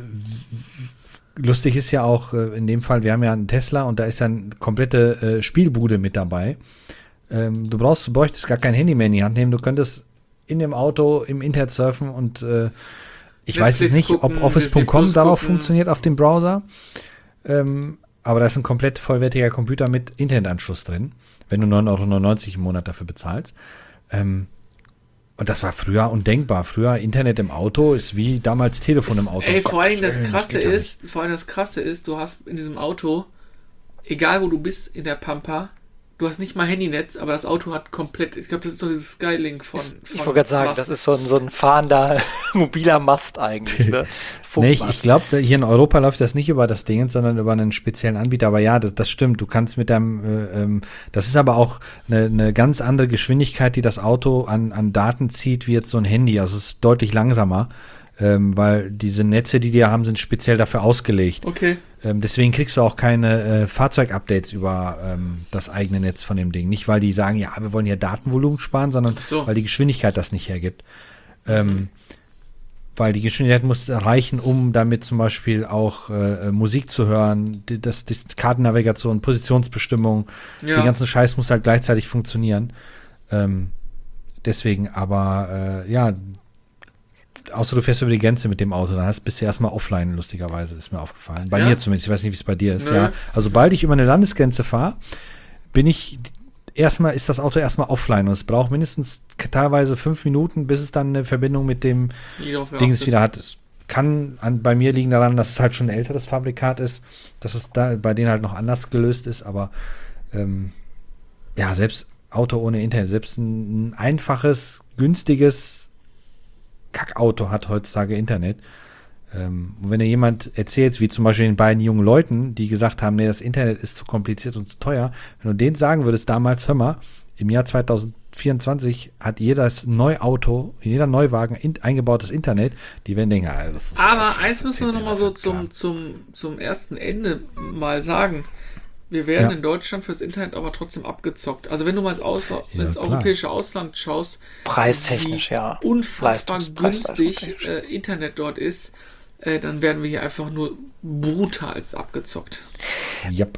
lustig ist ja auch äh, in dem Fall, wir haben ja einen Tesla und da ist ja eine komplette äh, Spielbude mit dabei. Ähm, du brauchst, du bräuchtest gar kein Handy mehr in die Hand nehmen. Du könntest in dem Auto im Internet surfen und äh, ich Netflix weiß jetzt nicht, gucken, ob Office Punkt com Disney Plus darauf gucken. funktioniert auf dem Browser. Ähm, aber da ist ein komplett vollwertiger Computer mit Internetanschluss drin, wenn du neun Euro neunundneunzig im Monat dafür bezahlst. Ähm, und das war früher undenkbar. Früher Internet im Auto ist wie damals Telefon im Auto. Ey, vor allen Dingen Gottes das Willen, Krasse geht ja nicht. ist, vor allem das Krasse ist, du hast in diesem Auto, egal wo du bist in der Pampa, du hast nicht mal Handynetz, aber das Auto hat komplett, ich glaube, das ist doch dieses Skylink von, Ist, von ich wollte gerade sagen, Mast. das ist so ein, so ein fahrender mobiler Mast eigentlich. Ne? Nee, ich, Funkmast. ich glaube, hier in Europa läuft das nicht über das Ding, sondern über einen speziellen Anbieter. Aber ja, das, das stimmt. Du kannst mit deinem, äh, ähm, das ist aber auch eine, eine ganz andere Geschwindigkeit, die das Auto an, an Daten zieht, wie jetzt so ein Handy. Also es ist deutlich langsamer, ähm, weil diese Netze, die die haben, sind speziell dafür ausgelegt. Okay. Ähm, deswegen kriegst du auch keine äh, Fahrzeugupdates über ähm, das eigene Netz von dem Ding. Nicht, weil die sagen, ja, wir wollen hier Datenvolumen sparen, sondern So. weil die Geschwindigkeit das nicht hergibt. Ähm, weil die Geschwindigkeit muss reichen, um damit zum Beispiel auch äh, Musik zu hören, die, das, das Kartennavigation, Positionsbestimmung, Ja. den ganzen Scheiß muss halt gleichzeitig funktionieren. Ähm, deswegen, aber äh, ja, außer du fährst über die Grenze mit dem Auto, dann hast, bist du erstmal offline, lustigerweise, ist mir aufgefallen. Bei Ja? mir zumindest, ich weiß nicht, wie es bei dir ist. Nö. Ja. Also sobald ich über eine Landesgrenze fahre, bin ich erstmal, ist das Auto erstmal offline und es braucht mindestens k- teilweise fünf Minuten, bis es dann eine Verbindung mit dem Nie drauf Ding geachtet. wieder hat. Es kann an, bei mir liegen daran, dass es halt schon ein älteres Fabrikat ist, dass es da bei denen halt noch anders gelöst ist, aber ähm, ja, selbst Auto ohne Internet, selbst ein, ein einfaches, günstiges Kackauto hat heutzutage Internet. Ähm, und wenn dir jemand erzählt, wie zum Beispiel den beiden jungen Leuten, die gesagt haben, nee, das Internet ist zu kompliziert und zu teuer, wenn du denen sagen würdest, damals, hör mal, im Jahr zwanzig vierundzwanzig hat jedes Neuauto, jeder Neuwagen in, eingebautes Internet, die werden denken, ah, das ist Aber das, eins das müssen wir erzählt nochmal der so für einen zum, zum, zum ersten Ende mal sagen. Wir werden Ja. in Deutschland fürs Internet aber trotzdem abgezockt. Also wenn du mal ins, Ausla Ja, ins klar. europäische Ausland schaust, Preistechnisch, wie ja. unfassbar Leistungs- Preis- günstig leistungstechnisch. äh, Internet dort ist, äh, dann werden wir hier einfach nur brutalst abgezockt. Kram. Yep.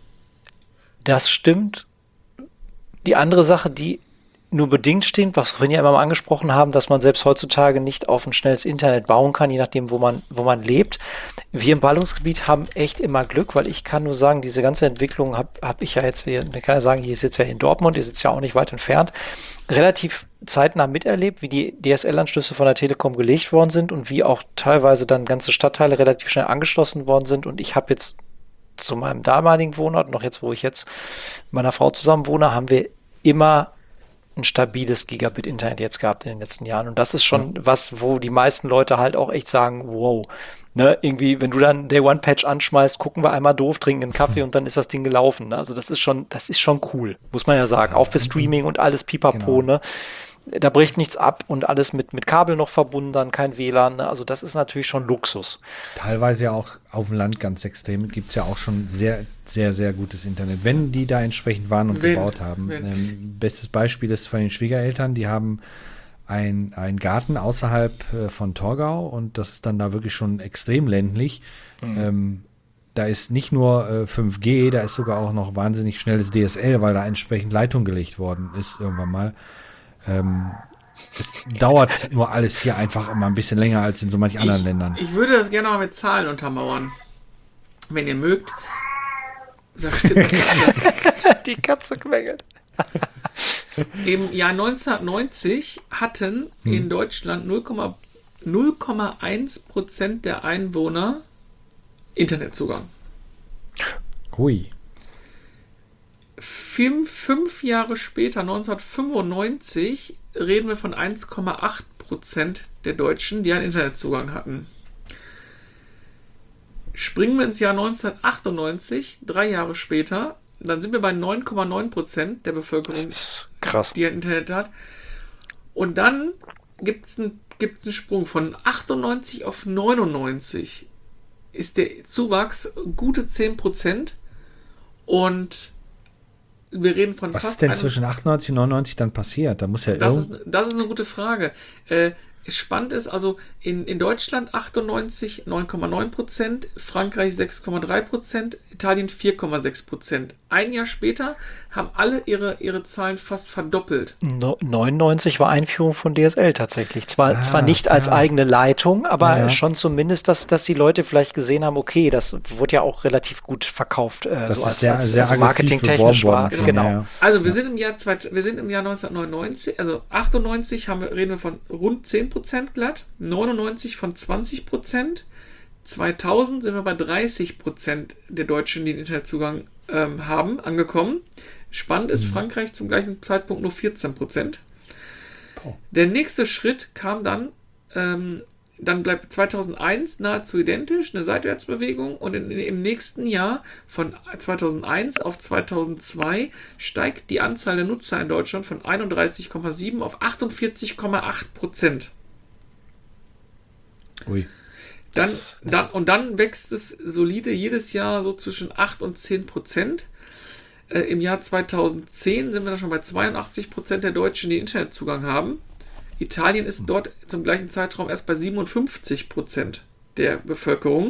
Das stimmt. Die andere Sache, die nur bedingt stimmt, was wir vorhin ja immer mal angesprochen haben, dass man selbst heutzutage nicht auf ein schnelles Internet bauen kann, je nachdem, wo man, wo man lebt. Wir im Ballungsgebiet haben echt immer Glück, weil ich kann nur sagen, diese ganze Entwicklung habe hab ich ja jetzt hier, ich kann ja sagen, hier sitzt ja in Dortmund, ihr sitzt ja auch nicht weit entfernt, relativ zeitnah miterlebt, wie die D S L-Anschlüsse von der Telekom gelegt worden sind und wie auch teilweise dann ganze Stadtteile relativ schnell angeschlossen worden sind. Und ich habe jetzt zu meinem damaligen Wohnort, noch jetzt, wo ich jetzt mit meiner Frau zusammen wohne, haben wir immer ein stabiles Gigabit-Internet jetzt gehabt in den letzten Jahren. Und das ist schon ja. was, wo die meisten Leute halt auch echt sagen, wow, ne, irgendwie, wenn du dann Day One Patch anschmeißt, gucken wir einmal doof, trinken einen Kaffee und dann ist das Ding gelaufen. Ne? Also das ist schon, das ist schon cool, muss man ja sagen. Auch für Streaming und alles pipapo, genau. Ne? Da bricht nichts ab und alles mit, mit Kabel noch verbunden, dann kein W L A N. Ne? Also das ist natürlich schon Luxus. Teilweise ja auch auf dem Land ganz extrem. Gibt es ja auch schon sehr, sehr, sehr gutes Internet. Wenn die da entsprechend waren und wenn, gebaut haben. Ähm, bestes Beispiel ist von den Schwiegereltern. Die haben ein, einen Garten außerhalb äh, von Torgau und das ist dann da wirklich schon extrem ländlich. Mhm. Ähm, da ist nicht nur äh, fünf G, da ist sogar auch noch wahnsinnig schnelles D S L, weil da entsprechend Leitung gelegt worden ist irgendwann mal. Ähm, es dauert nur alles hier einfach immer ein bisschen länger als in so manch anderen ich, Ländern. Ich würde das gerne mal mit Zahlen untermauern. Wenn ihr mögt. Das stimmt. Die Katze quengelt. Im Jahr neunzehnhundertneunzig hatten hm. in Deutschland null Komma eins Prozent der Einwohner Internetzugang. Hui. Fünf, fünf Jahre später, neunzehnhundertfünfundneunzig, reden wir von eins Komma acht Prozent der Deutschen, die einen Internetzugang hatten. Springen wir ins Jahr neunzehnhundertachtundneunzig, drei Jahre später, dann sind wir bei neun Komma neun Prozent der Bevölkerung, das ist krass, die ein Internet hat. Und dann gibt es einen, gibt's einen Sprung von achtundneunzig auf neunundneunzig. Ist der Zuwachs gute zehn Prozent und wir reden von Was fast ist denn zwischen achtundneunzig und neunundneunzig dann passiert? Da muss ja das, ist, das ist eine gute Frage. Äh, spannend ist, also in, in Deutschland achtundneunzig, neun Komma neun Prozent, Frankreich sechs Komma drei Prozent, Italien vier Komma sechs Prozent. Ein Jahr später haben alle ihre, ihre Zahlen fast verdoppelt. No, neunundneunzig war Einführung von D S L tatsächlich. Zwar, ah, zwar nicht als ja. eigene Leitung, aber ja, ja. schon zumindest, dass, dass die Leute vielleicht gesehen haben, okay, das wurde ja auch relativ gut verkauft, äh, so als, sehr, als, sehr also marketingtechnisch war. Genau. genau. Ja. Also wir sind im Jahr zwei, wir sind im Jahr neunzehnhundertneunundneunzig, also achtundneunzig haben wir, reden wir von rund zehn Prozent glatt, neunundneunzig von zwanzig Prozent, zweitausend sind wir bei dreißig Prozent der Deutschen, die den Internetzugang ähm, haben, angekommen. Spannend ist, mhm. Frankreich zum gleichen Zeitpunkt nur vierzehn Prozent. Oh. Der nächste Schritt kam dann, ähm, dann bleibt zweitausendeins nahezu identisch, eine Seitwärtsbewegung und in, in, im nächsten Jahr von zweitausendeins auf zweitausendzwei steigt die Anzahl der Nutzer in Deutschland von einunddreißig Komma sieben auf achtundvierzig Komma acht Prozent. Ui. Dann, Das, dann, und dann wächst es solide jedes Jahr so zwischen acht und zehn Prozent. Äh, Im Jahr zweitausendzehn sind wir dann schon bei zweiundachtzig Prozent der Deutschen, die Internetzugang haben. Italien ist dort zum gleichen Zeitraum erst bei siebenundfünfzig Prozent der Bevölkerung.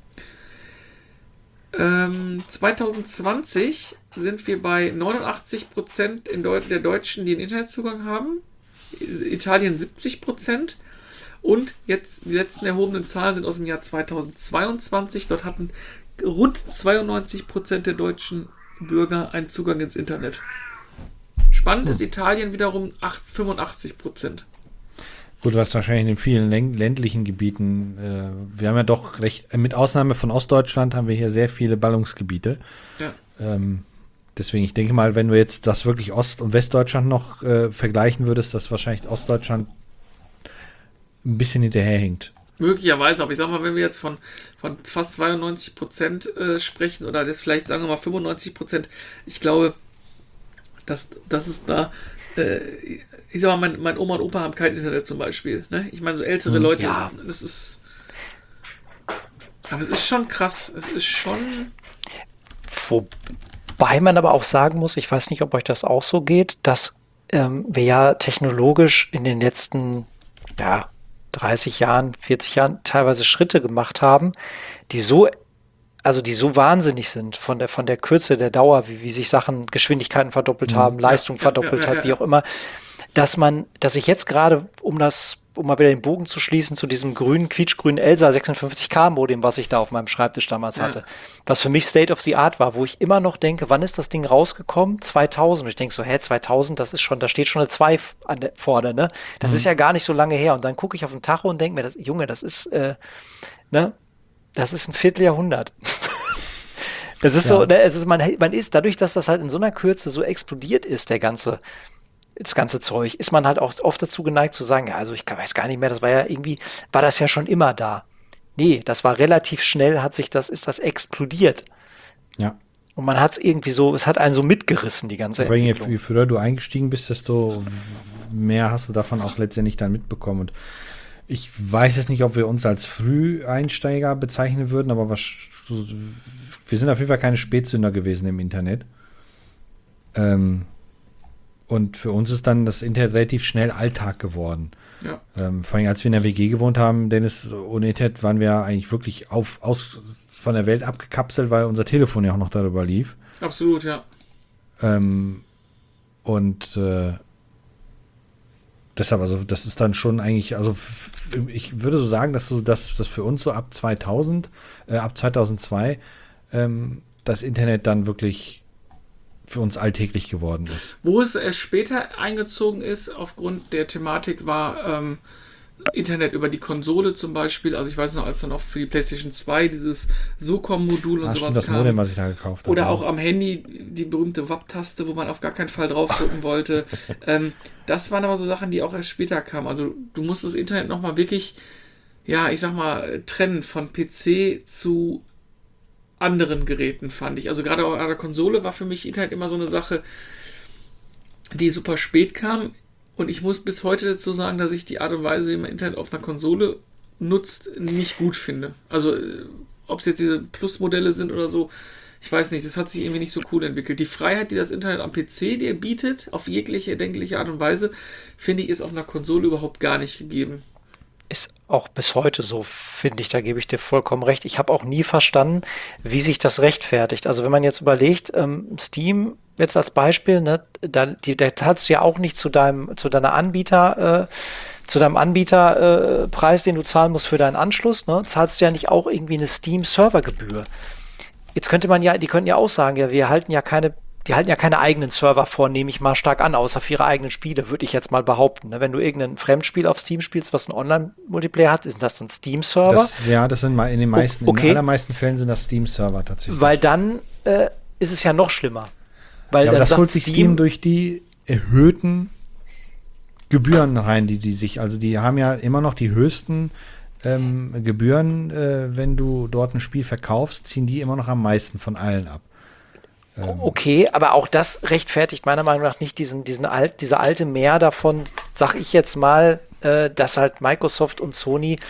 Ähm, zwanzig zwanzig sind wir bei neunundachtzig Prozent in Deu- der Deutschen, die einen Internetzugang haben. Italien siebzig Prozent. Und jetzt die letzten erhobenen Zahlen sind aus dem Jahr zweitausendzweiundzwanzig. Dort hatten rund zweiundneunzig Prozent der deutschen Bürger einen Zugang ins Internet. Spannend hm. ist Italien wiederum fünfundachtzig Prozent. Gut, was wahrscheinlich in vielen ländlichen Gebieten, äh, wir haben ja doch recht, mit Ausnahme von Ostdeutschland haben wir hier sehr viele Ballungsgebiete. Ja. Ähm, deswegen, ich denke mal, wenn du jetzt das wirklich Ost- und Westdeutschland noch äh, vergleichen würdest, dass wahrscheinlich Ostdeutschland ein bisschen hinterherhinkt. Möglicherweise, aber ich sag mal, wenn wir jetzt von, von fast zweiundneunzig Prozent äh, sprechen oder das vielleicht sagen wir mal fünfundneunzig Prozent, ich glaube, dass, dass es da äh, ich sag mal, mein, mein Oma und Opa haben kein Internet zum Beispiel. Ne? Ich meine, so ältere hm, Leute, ja. das ist. Aber es ist schon krass. Es ist schon. Wobei man aber auch sagen muss, ich weiß nicht, ob euch das auch so geht, dass ähm, wir ja technologisch in den letzten ja, dreißig Jahren, vierzig Jahren teilweise Schritte gemacht haben, die so. Also die so wahnsinnig sind von der von der Kürze der Dauer, wie, wie sich Sachen, Geschwindigkeiten verdoppelt haben, ja, Leistung ja, verdoppelt ja, ja, hat, wie auch immer, dass man, dass ich jetzt gerade, um das, um mal wieder den Bogen zu schließen, zu diesem grünen, quietschgrünen Elsa sechsundfünfzig K Modem, was ich da auf meinem Schreibtisch damals ja. hatte, was für mich State of the Art war, wo ich immer noch denke, wann ist das Ding rausgekommen? zweitausend. Und ich denke so, hä, zweitausend, das ist schon, da steht schon eine zwei an der, vorne, ne? Das mhm. ist ja gar nicht so lange her. Und dann gucke ich auf den Tacho und denke mir, das, Junge, das ist, äh, ne? Das ist ein Vierteljahrhundert. Das ist ja. so, ne, es ist, man, man ist, dadurch, dass das halt in so einer Kürze so explodiert ist, der ganze, das ganze Zeug, ist man halt auch oft dazu geneigt zu sagen, ja, also ich weiß gar nicht mehr, das war ja irgendwie, war das ja schon immer da. Nee, das war relativ schnell, hat sich das, ist das explodiert. Ja. Und man hat es irgendwie so, es hat einen so mitgerissen, die ganze Aber Entwicklung. Je früher du eingestiegen bist, desto mehr hast du davon auch letztendlich dann mitbekommen. Und ich weiß jetzt nicht, ob wir uns als Früheinsteiger bezeichnen würden, aber was, wir sind auf jeden Fall keine Spätsünder gewesen im Internet. Ähm, und für uns ist dann das Internet relativ schnell Alltag geworden. Ja. Ähm, vor allem, als wir in der W G gewohnt haben, Dennis, ohne Internet waren wir eigentlich wirklich auf, aus, von der Welt abgekapselt, weil unser Telefon ja auch noch darüber lief. Absolut, ja. Ähm, und äh, deshalb, also das ist dann schon eigentlich, also f- ich würde so sagen, dass so dass das für uns so ab zweitausend, äh, ab zweitausendzwei ähm, das Internet dann wirklich für uns alltäglich geworden ist. Wo es erst später eingezogen ist, aufgrund der Thematik, war ähm, Internet über die Konsole zum Beispiel. Also ich weiß noch, als dann auch für die PlayStation zwei dieses SOCOM-Modul und ah, sowas stimmt, das kam. Modem, was ich da gekauft habe. Oder auch am Handy die berühmte W A P-Taste, wo man auf gar keinen Fall draufdrücken wollte. ähm, das waren aber so Sachen, die auch erst später kamen. Also du musst das Internet nochmal wirklich, ja, ich sag mal, trennen von P C zu anderen Geräten, fand ich. Also gerade auf einer Konsole war für mich Internet immer so eine Sache, die super spät kam. Und ich muss bis heute dazu sagen, dass ich die Art und Weise, wie man Internet auf einer Konsole nutzt, nicht gut finde. Also ob es jetzt diese Plus-Modelle sind oder so, ich weiß nicht, das hat sich irgendwie nicht so cool entwickelt. Die Freiheit, die das Internet am P C dir bietet, auf jegliche erdenkliche Art und Weise, finde ich, ist auf einer Konsole überhaupt gar nicht gegeben. Ist auch bis heute so, finde ich, da gebe ich dir vollkommen recht. Ich habe auch nie verstanden, wie sich das rechtfertigt. Also wenn man jetzt überlegt, ähm, Steam jetzt als Beispiel, ne, da, die, da zahlst du ja auch nicht zu deinem, zu deiner Anbieter, äh, zu deinem Anbieterpreis, äh, den du zahlen musst für deinen Anschluss, ne, zahlst du ja nicht auch irgendwie eine Steam-Servergebühr. Jetzt könnte man ja, die könnten ja auch sagen, ja, wir halten ja keine Die halten ja keine eigenen Server vor, nehme ich mal stark an, außer für ihre eigenen Spiele, würde ich jetzt mal behaupten. Wenn du irgendein Fremdspiel auf Steam spielst, was einen Online-Multiplayer hat, ist das ein Steam-Server? Das, ja, das sind mal in den meisten, okay. in den allermeisten Fällen sind das Steam-Server tatsächlich. Weil dann äh, ist es ja noch schlimmer. Weil ja, aber dann das holt sich Steam, Steam durch die erhöhten Gebühren rein, die die sich, also die haben ja immer noch die höchsten ähm, Gebühren, äh, wenn du dort ein Spiel verkaufst, ziehen die immer noch am meisten von allen ab. Okay, aber auch das rechtfertigt meiner Meinung nach nicht diesen, diesen alt, diese alte Mehr davon, sag ich jetzt mal, äh, dass halt Microsoft und Sony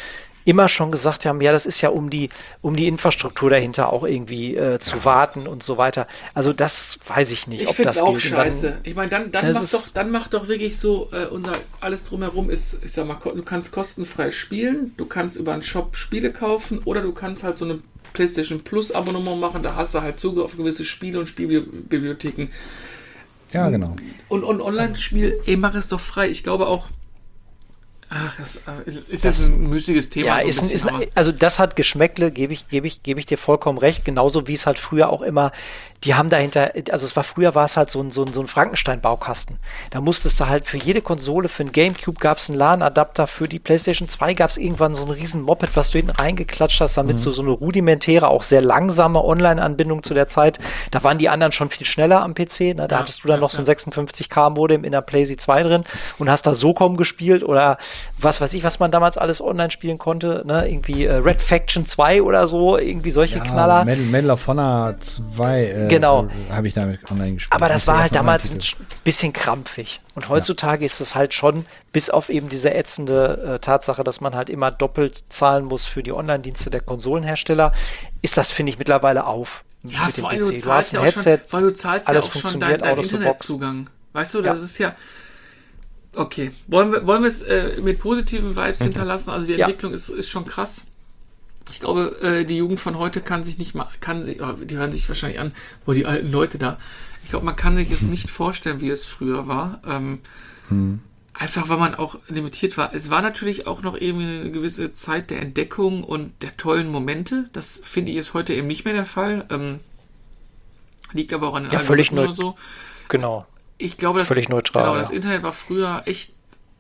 immer schon gesagt haben, ja, das ist ja um die, um die Infrastruktur dahinter auch irgendwie äh, zu warten und so weiter. Also das weiß ich nicht, ich ob finde das auch gilt. scheiße. Dann, ich meine, dann, dann, mach doch, dann mach doch wirklich so, äh, unser alles drumherum ist, ich sag mal, du kannst kostenfrei spielen, du kannst über einen Shop Spiele kaufen oder du kannst halt so eine PlayStation Plus Abonnement machen, da hast du halt Zugriff auf gewisse Spiele und Spielbibliotheken. Ja, genau. Und, und Online-Spiel, ey, mach es doch frei. Ich glaube auch, ach, das ist das, jetzt ein müßiges Thema. Ja, so ist, ein, bisschen, ist ein, also das hat Geschmäckle, gebe ich, gebe ich, gebe ich dir vollkommen recht. Genauso wie es halt früher auch immer, die haben dahinter, also es war früher war es halt so ein, so ein, so ein Frankenstein-Baukasten. Da musstest du halt für jede Konsole, für ein Gamecube gab es einen LAN-Adapter, für die PlayStation zwei gab es irgendwann so ein riesen Moped, was du hinten reingeklatscht hast, damit mhm. du so eine rudimentäre, auch sehr langsame Online-Anbindung zu der Zeit. Da waren die anderen schon viel schneller am P C. Ne? Da ja, hattest du dann ja, noch so ein ja. sechsundfünfzig K Modem in der PlayStation zwei drin und hast da SOCOM gespielt oder was weiß ich, was man damals alles online spielen konnte. Ne? Irgendwie äh, Red Faction zwei oder so, irgendwie solche ja, Knaller. Medal, Medal of Honor zwei äh, genau. habe ich damit online gespielt. Aber das war halt damals ein bisschen krampfig. Und heutzutage ja. ist es halt schon, bis auf eben diese ätzende äh, Tatsache, dass man halt immer doppelt zahlen muss für die Online-Dienste der Konsolenhersteller, ist das, finde ich, mittlerweile auf ja, mit dem vor P allem, C. Du, du hast ein Headset, schon, weil du zahlst alles ja auch funktioniert, schon dein, dein out of the box. Weißt du, das ja. ist ja okay. Wollen wir, wollen wir es äh, mit positiven Vibes hinterlassen? Also die Entwicklung ja. ist, ist schon krass. Ich glaube, äh, die Jugend von heute kann sich nicht mal, kann sich, oh, die hören sich wahrscheinlich an, wo die alten Leute da. Ich glaube, man kann sich es nicht vorstellen, wie es früher war. Ähm, hm. Einfach, weil man auch limitiert war. Es war natürlich auch noch irgendwie eine gewisse Zeit der Entdeckung und der tollen Momente. Das finde ich ist heute eben nicht mehr der Fall. Ähm, liegt aber auch an den ja, völlig neu. Und so. Genau. Ich glaube, das, völlig neutral. Genau, ja. das Internet war früher echt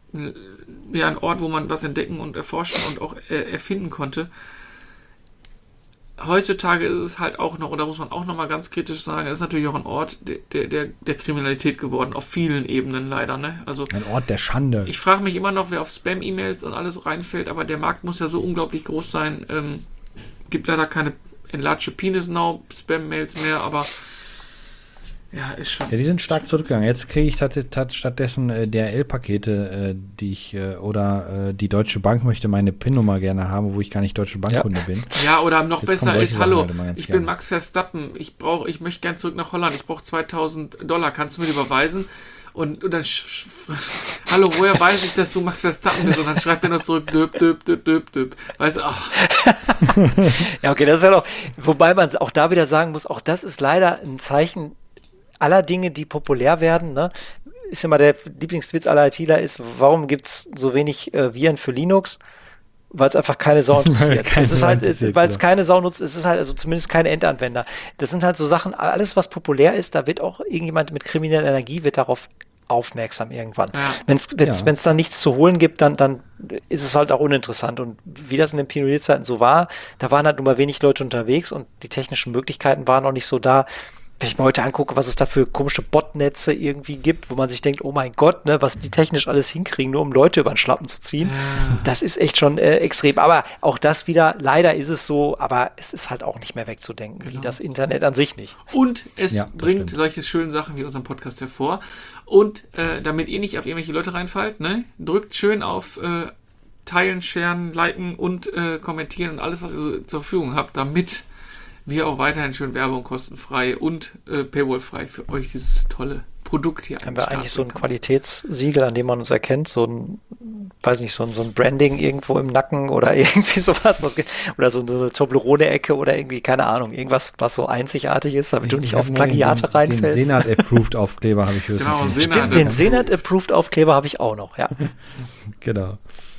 ja, ein Ort, wo man was entdecken und erforschen und auch äh, erfinden konnte. Heutzutage ist es halt auch noch, oder muss man auch noch mal ganz kritisch sagen, es ist natürlich auch ein Ort der, der, der Kriminalität geworden, auf vielen Ebenen leider. Ne? Also, ein Ort der Schande. Ich frage mich immer noch, wer auf Spam-E-Mails und alles reinfällt, aber der Markt muss ja so unglaublich groß sein. Ähm, gibt leider keine Enlarge Penis Now Spam-Mails mehr, aber ja, ist schon. Ja, die sind stark zurückgegangen. Jetzt kriege ich tat, tat stattdessen äh, D H L-Pakete, äh, die ich, äh, oder äh, die Deutsche Bank möchte meine PIN-Nummer gerne haben, wo ich gar nicht Deutsche Bankkunde ja. bin. Ja, oder noch Jetzt besser ist, hallo, ich gerne. bin Max Verstappen, ich brauche, ich möchte gern zurück nach Holland, ich brauche zweitausend Dollar, kannst du mir die überweisen? Und, und dann, hallo, woher weiß ich, dass du Max Verstappen bist? Und dann schreibt er nur zurück, döp, döp, döp, döp, döp. Weißt du, ach. Ja, okay, das ist ja noch, wobei man auch da wieder sagen muss, auch das ist leider ein Zeichen aller Dinge, die populär werden, ne? Ist immer der Lieblingswitz aller ITler ist, warum gibt's so wenig äh, Viren für Linux? Weil es einfach keine Sau interessiert. keine es ist halt, weil es keine Sau nutzt, es ist halt also zumindest keine Endanwender. Das sind halt so Sachen, alles was populär ist, da wird auch irgendjemand mit krimineller Energie wird darauf aufmerksam irgendwann. Ja. Wenn es wenn's, ja. wenn's dann nichts zu holen gibt, dann, dann ist es halt auch uninteressant. Und wie das in den Pionierzeiten so war, da waren halt nur mal wenig Leute unterwegs und die technischen Möglichkeiten waren noch nicht so da. Wenn ich mir heute angucke, was es da für komische Botnetze irgendwie gibt, wo man sich denkt, oh mein Gott, ne, was die technisch alles hinkriegen, nur um Leute über den Schlappen zu ziehen, ja. das ist echt schon äh, extrem. Aber auch das wieder, leider ist es so, aber es ist halt auch nicht mehr wegzudenken, genau. wie das Internet an sich nicht. Und es ja, bringt solche schönen Sachen wie unseren Podcast hervor. Und äh, damit ihr nicht auf irgendwelche Leute reinfallt, ne, drückt schön auf äh, Teilen, Sharen, Liken und äh, Kommentieren und alles, was ihr so zur Verfügung habt, damit wir auch weiterhin schön Werbung kostenfrei und äh, paywallfrei für euch dieses tolle Produkt hier. Haben wir eigentlich so ein Qualitätssiegel, an dem man uns erkennt, so ein, weiß nicht, so ein, so ein Branding irgendwo im Nacken oder irgendwie sowas, was, oder so, so eine Toblerone-Ecke oder irgendwie, keine Ahnung, irgendwas, was so einzigartig ist, damit ich du nicht auf Plagiate den, reinfällst. Den Senat-Approved-Aufkleber habe ich höchstens. Genau, Senat Stimmt, den Senat-Approved-Aufkleber habe ich auch noch, ja. Genau.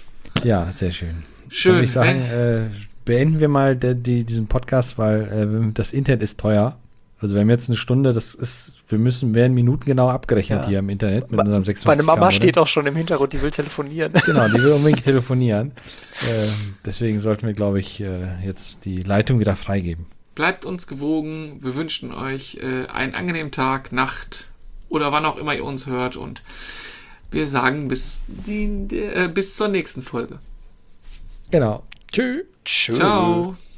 Ja, sehr schön. Schön. Würde ich sagen, äh, beenden wir mal de, die, diesen Podcast, weil äh, das Internet ist teuer. Also wir haben jetzt eine Stunde, das ist, wir müssen, werden minutengenau abgerechnet ja. hier im Internet mit Ma- unserem sechsundfünfzig Meine Mama steht auch schon im Hintergrund, die will telefonieren. Genau, die will unbedingt telefonieren. Äh, deswegen sollten wir, glaube ich, äh, jetzt die Leitung wieder freigeben. Bleibt uns gewogen. Wir wünschen euch äh, einen angenehmen Tag, Nacht oder wann auch immer ihr uns hört und wir sagen bis, die, äh, bis zur nächsten Folge. Genau. Tschüss. Tschüss. Ciao.